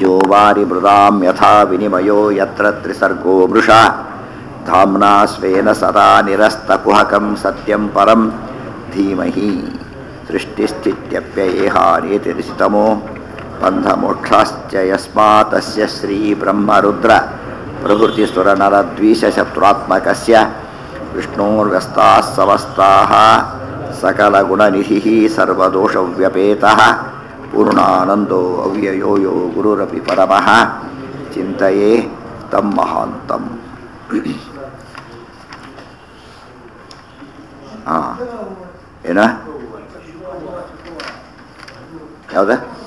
तेजो वारि मृदां यथा विनिमयो यत्र त्रिसर्गो मृषा धाम्ना स्वेन सदा निरस्तकुहकं सत्यं परं धीमहि सृष्टिस्थित्यप्ययेहानेतिरिषितमो बन्धमोक्षाश्च यस्मात् तस्य श्रीब्रह्मरुद्र प्रभृतिसुरनरद्वीषशत्रुरात्मकस्य विष्णोर्व्यस्ताः समस्ताः सकलगुणनिधिः सर्वदोषव्यपेतः पूर्णानन्दो अव्ययो यो गुरुरपि परमः चिन्तये तं महान्तम् ಏನ ಯಾವ್ದ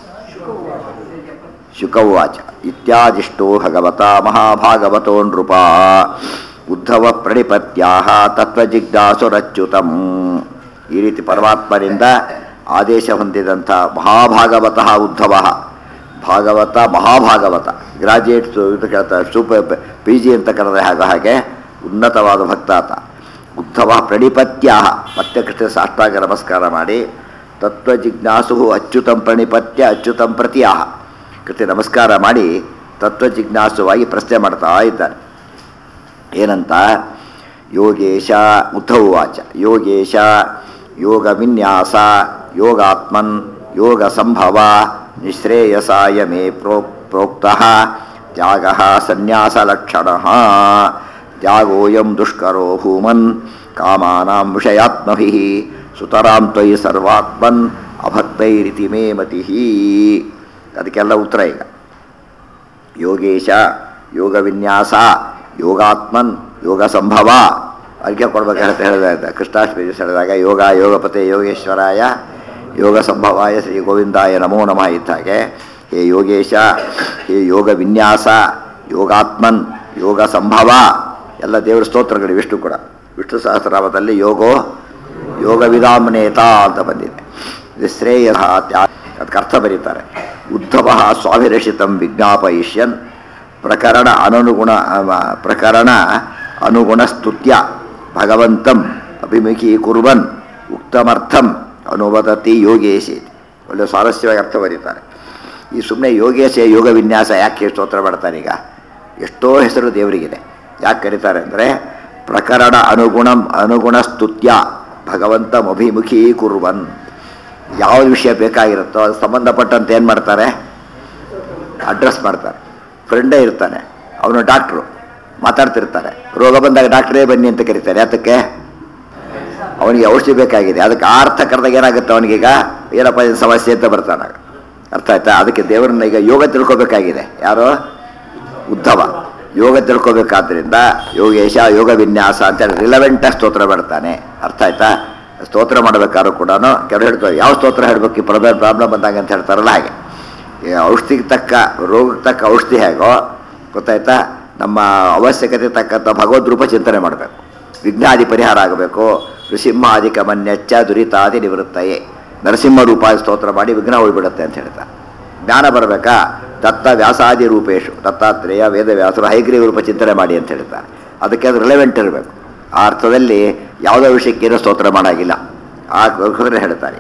ಶುಕವಾಚ ಇತ್ಯಾದಿಷ್ಟೋ ಭಗವತಾ ಮಹಾಭಾಗವತೋ ನೃಪ ಉದ್ಧವ ಪ್ರಣಿಪತ್ಯಾಹ ತತ್ವಜಿಜ್ಞಾಸುರಚ್ಯುತಂ. ಈ ರೀತಿ ಪರಮಾತ್ಮರಿಂದ ಆದೇಶ ಹೊಂದಿದಂಥ ಮಹಾಭಾಗವತಃ ಉದ್ಧವ, ಭಾಗವತ ಮಹಾಭಾಗವತ, ಗ್ರಾಜ್ಯುಯೇಟ್ಸು ಅಂತ ಕೇಳ್ತಾರೆ, ಸೂಪರ್ PG ಅಂತ ಕರೆದ ಹಾಗೆ ಉನ್ನತವಾದ ಭಕ್ತಾತ. ಉದ್ಧವ ಪ್ರಣಿಪತ್ಯಾಹ, ಮತ್ತೆ ಕೃಷ್ಣ ಸಾಷ್ಟಾಂಗ ನಮಸ್ಕಾರ ಮಾಡಿ ತತ್ವಜಿಜ್ಞಾಸು ಅಚ್ಯುತಂ ಪ್ರಣಿಪತ್ಯ ಅಚ್ಯುತಂ ಪ್ರತಿಯಾಹ, ಕೃಷ್ಣ ನಮಸ್ಕಾರ ಮಾಡಿ ತತ್ವಜಿಜ್ಞಾಸುವಾಗಿ ಪ್ರಶ್ನೆ ಮಾಡ್ತಾ ಇದ್ದಾರೆ. ಏನಂತ? ಯೋಗೇಶ ಉದ್ಧವಾಚ ಯೋಗೇಶ ಯೋಗ ವಿನ್ಯಾಸ ಯೋಗಾತ್ಮನ್ ಯೋಗ ಸಂಭವ ನಿಶ್ರೇಯಸಾಯ ಮೇ ಪ್ರೋಕ್ತಃ ತ್ಯಾಗಃ ಸನ್ಯಾಸಲಕ್ಷಣಃ. ತ್ಯಾಗೋಯಂ ದುಷ್ಕರೋ ಭೂಮನ್ ಕಾಮಾನಾಂ ವಿಷಯಾತ್ಮಭಿಃ ಸುತರಾಂ ತ್ವಯಿ ಸರ್ವಾತ್ಮನ್ ಅಭಕ್ತೈರಿತಿ ಮೇ ಮತಿಃ. ಅದಕ್ಕೆಲ್ಲ ಉತ್ತರ ಈಗ. ಯೋಗೇಶ ಯೋಗ ವಿನ್ಯಾಸ ಯೋಗಾತ್ಮನ್ ಯೋಗ ಸಂಭವ ಅದಕ್ಕೆ ಕೊಡ್ಬೇಕಂತ ಹೇಳಿದ ಕೃಷ್ಣಾಷ್ಟಮಿ ದಿವಸ ಹೇಳಿದಾಗ ಯೋಗ ಯೋಗಪತೆ ಯೋಗೇಶ್ವರಾಯ ಯೋಗ ಸಂಭವಾಯ ಶ್ರೀ ಗೋವಿಂದಾಯ ನಮೋ ನಮಃ ಇದ್ದಾಗೆ, ಹೇ ಯೋಗೇಶ, ಹೇ ಯೋಗ ವಿನ್ಯಾಸ ಯೋಗಾತ್ಮನ್ ಯೋಗ ಸಂಭವ ಎಲ್ಲ ದೇವರ ಸ್ತೋತ್ರಗಳು. ವಿಷ್ಣು ಕೂಡ ವಿಷ್ಣು ಸಹಸ್ರನಾಮದಲ್ಲಿ ಯೋಗೋ ಯೋಗವಿದಾಮ್ನೇತ ಅಂತ ಬಂದಿದೆ. ಇದು ಶ್ರೇಯ ಅದಕ್ಕೆ ಅರ್ಥ ಬರೀತಾರೆ. ಉದ್ಧವ ಸ್ವಾಭಿರಕ್ಷಿತಂ ವಿಜ್ಞಾಪಯಿಷ್ಯನ್ ಪ್ರಕರಣ ಅನುಗುಣ ಸ್ತುತ್ಯ ಭಗವಂತಂ ಅಭಿಮುಖೀಕುರ್ವನ್ ಉಕ್ತಮರ್ಥಂ ಅನುವದತಿ ಯೋಗೇಶಿ. ಒಳ್ಳೆ ಸ್ವಾರಸ್ಯವಾಗಿ ಅರ್ಥ ಬರೀತಾರೆ. ಈ ಸುಮ್ಮನೆ ಯೋಗೇಶ ಯೋಗ ವಿನ್ಯಾಸ ಯಾಕೆ ಸ್ತೋತ್ರ ಮಾಡ್ತಾರೆ? ಈಗ ಎಷ್ಟೋ ಹೆಸರು ದೇವರಿಗಿದೆ. ಯಾಕೆ ಕರೀತಾರೆ ಅಂದರೆ ಪ್ರಕರಣ ಅನುಗುಣ ಸ್ತುತ್ಯ ಭಗವಂತಂ ಅಭಿಮುಖೀಕುರ್ವನ್. ಯಾವ ವಿಷಯ ಬೇಕಾಗಿರುತ್ತೋ ಅದು ಸಂಬಂಧಪಟ್ಟಂತೆ ಏನು ಮಾಡ್ತಾರೆ? ಅಡ್ರೆಸ್ ಮಾಡ್ತಾರೆ. ಫ್ರೆಂಡೇ ಇರ್ತಾನೆ, ಅವನು ಡಾಕ್ಟ್ರು, ಮಾತಾಡ್ತಿರ್ತಾರೆ. ರೋಗ ಬಂದಾಗ ಡಾಕ್ಟ್ರೇ ಬನ್ನಿ ಅಂತ ಕರೀತಾರೆ. ಯಾತಕ್ಕೆ? ಅವನಿಗೆ ಔಷಧಿ ಬೇಕಾಗಿದೆ. ಅದಕ್ಕೆ ಆ ಅರ್ಥ ಕರೆದಾಗ ಏನಾಗುತ್ತೆ ಅವನಿಗೀಗ? ಏನಪ್ಪ ಇದು ಸಮಸ್ಯೆ ಅಂತ ಬರ್ತಾನಾಗ. ಅರ್ಥ ಆಯ್ತಾ? ಅದಕ್ಕೆ ದೇವರನ್ನ ಈಗ ಯೋಗ ತಿಳ್ಕೊಬೇಕಾಗಿದೆ. ಯಾರೋ ಉದ್ಧವ ಯೋಗ ತಿಳ್ಕೊಬೇಕಾದ್ರಿಂದ ಯೋಗೇಶ ಯೋಗ ವಿನ್ಯಾಸ ಅಂತೇಳಿ ರಿಲವೆಂಟಾಗಿ ಸ್ತೋತ್ರ ಮಾಡ್ತಾನೆ. ಅರ್ಥ ಆಯ್ತಾ? ಸ್ತೋತ್ರ ಮಾಡಬೇಕಾದ್ರೂ ಕೂಡ ಕೆಲವು ಹೇಳ್ತಾರೆ ಯಾವ ಸ್ತೋತ್ರ ಹೇಳಬೇಕು ಈ ಪ್ರಾಬ್ಲಮ್ ಬಂದಾಗ ಅಂತ ಹೇಳ್ತಾರಲ್ಲ, ಹಾಗೆ ಔಷಧಿಗೆ ತಕ್ಕ ರೋಗಕ್ಕೆ ತಕ್ಕ ಔಷಧಿ ಹೇಗೋ ಗೊತ್ತಾಯ್ತಾ, ನಮ್ಮ ಅವಶ್ಯಕತೆ ತಕ್ಕಂಥ ಭಗವದ್ ರೂಪ ಚಿಂತನೆ ಮಾಡಬೇಕು. ವಿಘ್ನಾದಿ ಪರಿಹಾರ ಆಗಬೇಕು. ನೃಸಿಂಹಾದಿ ಕಮನ್ಯಚ್ಚ ದುರಿತಾದಿ ನಿವೃತ್ತಯೇ. ನರಸಿಂಹ ರೂಪ ಸ್ತೋತ್ರ ಮಾಡಿ ವಿಘ್ನ ಹೋಗ್ಬಿಡುತ್ತೆ ಅಂತ ಹೇಳ್ತಾರೆ. ಜ್ಞಾನ ಬರಬೇಕಾ? ದತ್ತ ವ್ಯಾಸಾದಿ ರೂಪೇಶು, ದತ್ತಾತ್ರೇಯ ವೇದವ್ಯಾಸರು ಹೈಗ್ರೀವ ರೂಪ ಚಿಂತನೆ ಮಾಡಿ ಅಂತ ಹೇಳ್ತಾರೆ. ಅದಕ್ಕೆ ಅದು ರಿಲೆವೆಂಟ್ ಇರಬೇಕು. ಆ ಅರ್ಥದಲ್ಲಿ ಯಾವುದೋ ವಿಷಯಕ್ಕೇನೋ ಸ್ತೋತ್ರ ಮಾಡೋಂಗಿಲ್ಲ. ಆ ಹೇಳ್ತಾರೆ.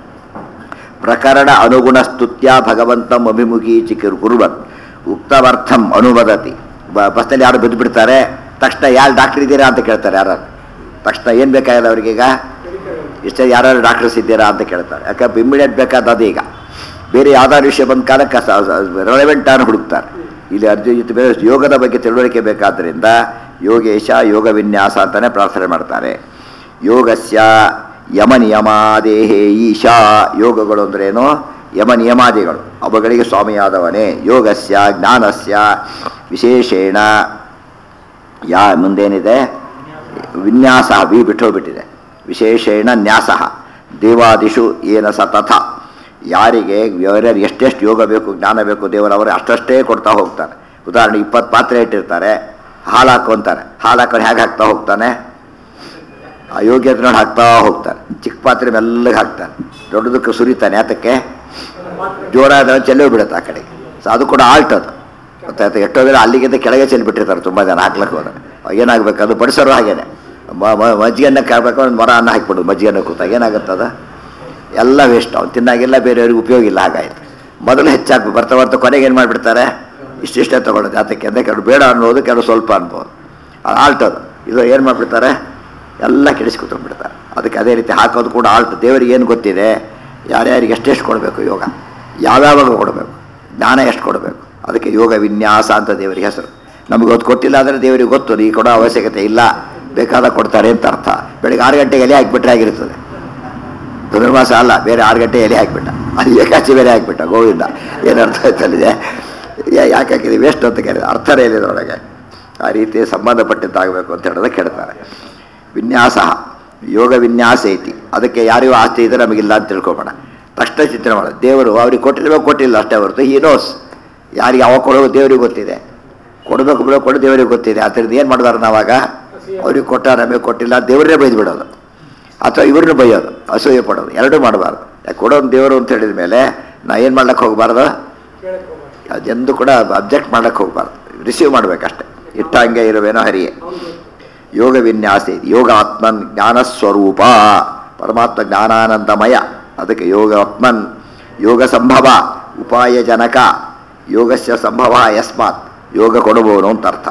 ಪ್ರಕರಣ ಅನುಗುಣ ಸ್ತುತ್ಯ ಭಗವಂತಂ ಅಭಿಮುಖಿ ಕುರ್ವನ್ ಉಕ್ತಮರ್ಥಂ ಅನುವದತಿ. ಬಸ್ನಲ್ಲಿ ಯಾರು ಬಿದ್ದು ಬಿಡ್ತಾರೆ, ತಕ್ಷಣ ಯಾರು ಡಾಕ್ಟರ್ ಇದ್ದೀರಾ ಅಂತ ಕೇಳ್ತಾರೆ. ಯಾರು ತಕ್ಷಣ ಏನು ಬೇಕಾಗಿಲ್ಲ ಅವ್ರಿಗೀಗ? ಇಷ್ಟೇ ಯಾರು ಡಾಕ್ಟರ್ಸ್ ಇದ್ದೀರಾ ಅಂತ ಕೇಳ್ತಾರೆ. ಯಾಕಂದ್ರೆ ಇಮ್ಮಿಡಿಯೇಟ್ ಬೇಕಾದದು. ಈಗ ಬೇರೆ ಯಾವ್ದಾದ್ರು ವಿಷಯ ಬಂದ ಕಾಲಕ್ಕೆ ರೆಲೆವೆಂಟ್ ಆಗಿ ಹುಡುಕ್ತಾರೆ. ಇಲ್ಲಿ ಅರ್ಜುನ ಯೋಗದ ಬಗ್ಗೆ ತಿಳುವಳಿಕೆ ಬೇಕಾದ್ದರಿಂದ ಯೋಗೇಶ ಯೋಗ ವಿನ್ಯಾಸ ಅಂತಲೇ ಪ್ರಾರ್ಥನೆ ಮಾಡ್ತಾರೆ. ಯೋಗಸ್ಯ ಯಮ ನಿಯಮಾದೇಹೇ ಈಶಾ. ಯೋಗಗಳು ಅಂದ್ರೇನು? ಯಮ ನಿಯಮಾದಿಗಳು, ಅವುಗಳಿಗೆ ಸ್ವಾಮಿಯಾದವನೇ. ಯೋಗಸ್ಯ ಜ್ಞಾನಸ್ಯ ವಿಶೇಷೇಣ ಮುಂದೇನಿದೆ? ವಿನ್ಯಾಸ ಬಿಟ್ಟೋಗ್ಬಿಟ್ಟಿದೆ. ವಿಶೇಷೇಣ ನ್ಯಾಸ ದೇವಾದಿಷು ಏನ ಸತತ. ಯಾರಿಗೆ ಯಾರ್ಯಾರು ಎಷ್ಟೆಷ್ಟು ಯೋಗ ಬೇಕು ಜ್ಞಾನ ಬೇಕು ದೇವರವರು ಅಷ್ಟಷ್ಟೇ ಕೊಡ್ತಾ ಹೋಗ್ತಾರೆ. ಉದಾಹರಣೆ 20 ಪಾತ್ರೆ ಇಟ್ಟಿರ್ತಾರೆ, ಹಾಲು ಹಾಕೊಂತಾರೆ. ಹಾಲು ಹಾಕೊಂಡು ಹೇಗೆ ಹಾಕ್ತಾ ಹೋಗ್ತಾನೆ? ಯೋಗ್ಯತೆ ನೋಡಿ ಹಾಕ್ತಾ ಹೋಗ್ತಾರೆ. ಚಿಕ್ಕ ಪಾತ್ರೆ ಮೆಲ್ಲಗೆ ಹಾಕ್ತಾನೆ, ದೊಡ್ಡದಕ್ಕೆ ಸುರಿತಾನೆ. ಯಾತಕ್ಕೆ? ಜೋರಾದ ಚೆಲ್ಲಿ ಬಿಡುತ್ತೆ ಆ ಕಡೆಗೆ. ಸೊ ಅದು ಕೂಡ ಆಲ್ಟ್. ಅದು ಗೊತ್ತಾಯ್ತು? ಎಷ್ಟೋದ್ರೆ ಅಲ್ಲಿಗಿಂತ ಕೆಳಗೆ ಚೆಲ್ಲಿಬಿಟ್ಟಿರ್ತಾರೆ ತುಂಬ ಜನ ಹಾಕ್ಲಕ್ಕೆ ಹೋದ್ರೆ. ಏನಾಗಬೇಕು? ಅದು ಬಡಿಸೋರು ಹಾಗೇನೆ ಮಜ್ಜಿಗೆನ್ನ ಕಾಯ್ಬೇಕು, ಒಂದು ಮರ ಅನ್ನ ಹಾಕ್ಬಿಡೋದು ಮಜ್ಜಿಗೆನ್ನ ಕೂತಾಗ ಏನಾಗುತ್ತದ? ಎಲ್ಲ ವೇಸ್ಟ್. ಅವ್ನು ತಿನ್ನಾಗಿಲ್ಲ, ಬೇರೆಯವ್ರಿಗೆ ಉಪಯೋಗ ಇಲ್ಲ. ಹಾಗಾಯ್ತು ಮೊದಲು ಹೆಚ್ಚಾಗಿ ಬರ್ತಾ ಬರ್ತಾ ಕೊನೆಗೆ ಏನು ಮಾಡಿಬಿಡ್ತಾರೆ, ಇಷ್ಟಿಷ್ಟೇ ತೊಗೊಳ್ಳೋದು ಜಾತಕ್ಕೆ ಅಂದರೆ ಕೆಲವು ಬೇಡ ಅನ್ನೋದು, ಕೆಲವು ಸ್ವಲ್ಪ ಅನ್ಬೋದು. ಅದು ಆಲ್ಟೋದು ಇದು ಏನು ಮಾಡಿಬಿಡ್ತಾರೆ, ಎಲ್ಲ ಕೆಡಿಸ್ಕೊತಂದ್ಬಿಡ್ತಾರೆ. ಅದಕ್ಕೆ ಅದೇ ರೀತಿ ಹಾಕೋದು ಕೂಡ ಆಲ್ಟ್. ದೇವರಿಗೆ ಏನು ಗೊತ್ತಿದೆ, ಯಾರ್ಯಾರಿಗೆ ಎಷ್ಟೆಷ್ಟು ಕೊಡಬೇಕು, ಯೋಗ ಯಾವ್ಯಾವಾಗ ಕೊಡಬೇಕು, ಜ್ಞಾನ ಎಷ್ಟು ಕೊಡಬೇಕು, ಅದಕ್ಕೆ ಯೋಗ ವಿನ್ಯಾಸ ಅಂತ ದೇವರಿಗೆ ಹೆಸರು. ನಮಗೆ ಗೊತ್ತು ಕೊಟ್ಟಿಲ್ಲ ಅಂದರೆ ದೇವರಿಗೆ ಗೊತ್ತು ಈ ಕೊಡೋ ಅವಶ್ಯಕತೆ ಇಲ್ಲ, ಬೇಕಾದ ಕೊಡ್ತಾರೆ ಅಂತ ಅರ್ಥ. ಬೆಳಿಗ್ಗೆ 6 ಗಂಟೆಗೆ ಎಲೆ ಹಾಕಿಬಿಟ್ರೆ ಆಗಿರ್ತದೆ. ಧನುರ್ಮಾಸ ಅಲ್ಲ, ಬೇರೆ 6 ಗಂಟೆ ಎಲೆ ಹಾಕಿಬಿಟ್ಟ, ಅದು ಏಕಾಚಿ ಬೇರೆ ಹಾಕಿಬಿಟ್ಟ, ಗೋವಿಂದ ಏನು ಅರ್ಥ ಆಯ್ತಲ್ಲಿದೆ, ಯಾಕೆ ಹಾಕಿದೆ ವೇಸ್ಟ್ ಅಂತ ಕೇಳಿದೆ, ಅರ್ಥನೇ ಇಲ್ಲಿದ್ರೊಳಗೆ. ಆ ರೀತಿ ಸಂಬಂಧಪಟ್ಟಿದ್ದಾಗಬೇಕು ಅಂತ ಹೇಳೋದಕ್ಕೆ ಹೇಳ್ತಾರೆ. ವಿನ್ಯಾಸ ಯೋಗ ವಿನ್ಯಾಸ ಐತಿ. ಅದಕ್ಕೆ ಯಾರಿಗೂ ಆಸ್ತಿ ಇದ್ರೆ ನಮಗಿಲ್ಲ ಅಂತ ತಿಳ್ಕೊಬೇಡ, ತಕ್ಷಣ ಚಿಂತನೆ ಮಾಡೋದು. ದೇವರು ಅವ್ರಿಗೆ ಕೊಟ್ಟಿರಬೇಕು, ಕೊಟ್ಟಿಲ್ಲ ಅಷ್ಟೇ ಹೊರತು ಹಿ ನೋಸ್. ಯಾರಿಗೆ ಅವಾಗ ಕೊಡೋದು ದೇವರಿಗೆ ಗೊತ್ತಿದೆ, ಕೊಡಬೇಕು ಬಿಡೋ ಕೊಡು ದೇವರಿಗೆ ಗೊತ್ತಿದೆ. ಅದರಿಂದ ಏನು ಮಾಡಿದಾರೆ ನಾವಾಗ, ಅವ್ರಿಗೆ ಕೊಟ್ಟ ನಮಗೆ ಕೊಟ್ಟಿಲ್ಲ ದೇವರೇ ಬೈದು ಬಿಡೋದು, ಅಥವಾ ಇವ್ರನ್ನ ಬೈಯೋದು, ಅಸೂಯೆ ಪಡೋದು, ಎರಡೂ ಮಾಡಬಾರ್ದು. ಯಾಕೆ ಕೊಡೋದು ದೇವರು ಅಂತ ಹೇಳಿದ ಮೇಲೆ ನಾ ಏನು ಮಾಡ್ಲಿಕ್ಕೆ ಹೋಗಬಾರ್ದು, ಅದೆಂದು ಕೂಡ ಅಬ್ಜೆಕ್ಟ್ ಮಾಡ್ಲಿಕ್ಕೆ ಹೋಗಬಾರ್ದು, ರಿಸೀವ್ ಮಾಡಬೇಕಷ್ಟೆ. ಇಟ್ಟಂಗೆ ಇರುವೇನೋ ಹರಿಯೇ. ಯೋಗ ವಿನ್ಯಾಸ ಯೋಗ ಆತ್ಮನ್ ಜ್ಞಾನಸ್ವರೂಪ, ಪರಮಾತ್ಮ ಜ್ಞಾನಾನಂದಮಯ. ಅದಕ್ಕೆ ಯೋಗ ಆತ್ಮನ್ ಯೋಗ ಸಂಭವ ಉಪಾಯ ಜನಕ, ಯೋಗಸ್ಯ ಸಂಭವ ಯಸ್ಮಾತ್, ಯೋಗ ಕೊಡುವವನು ಅಂತ ಅರ್ಥ.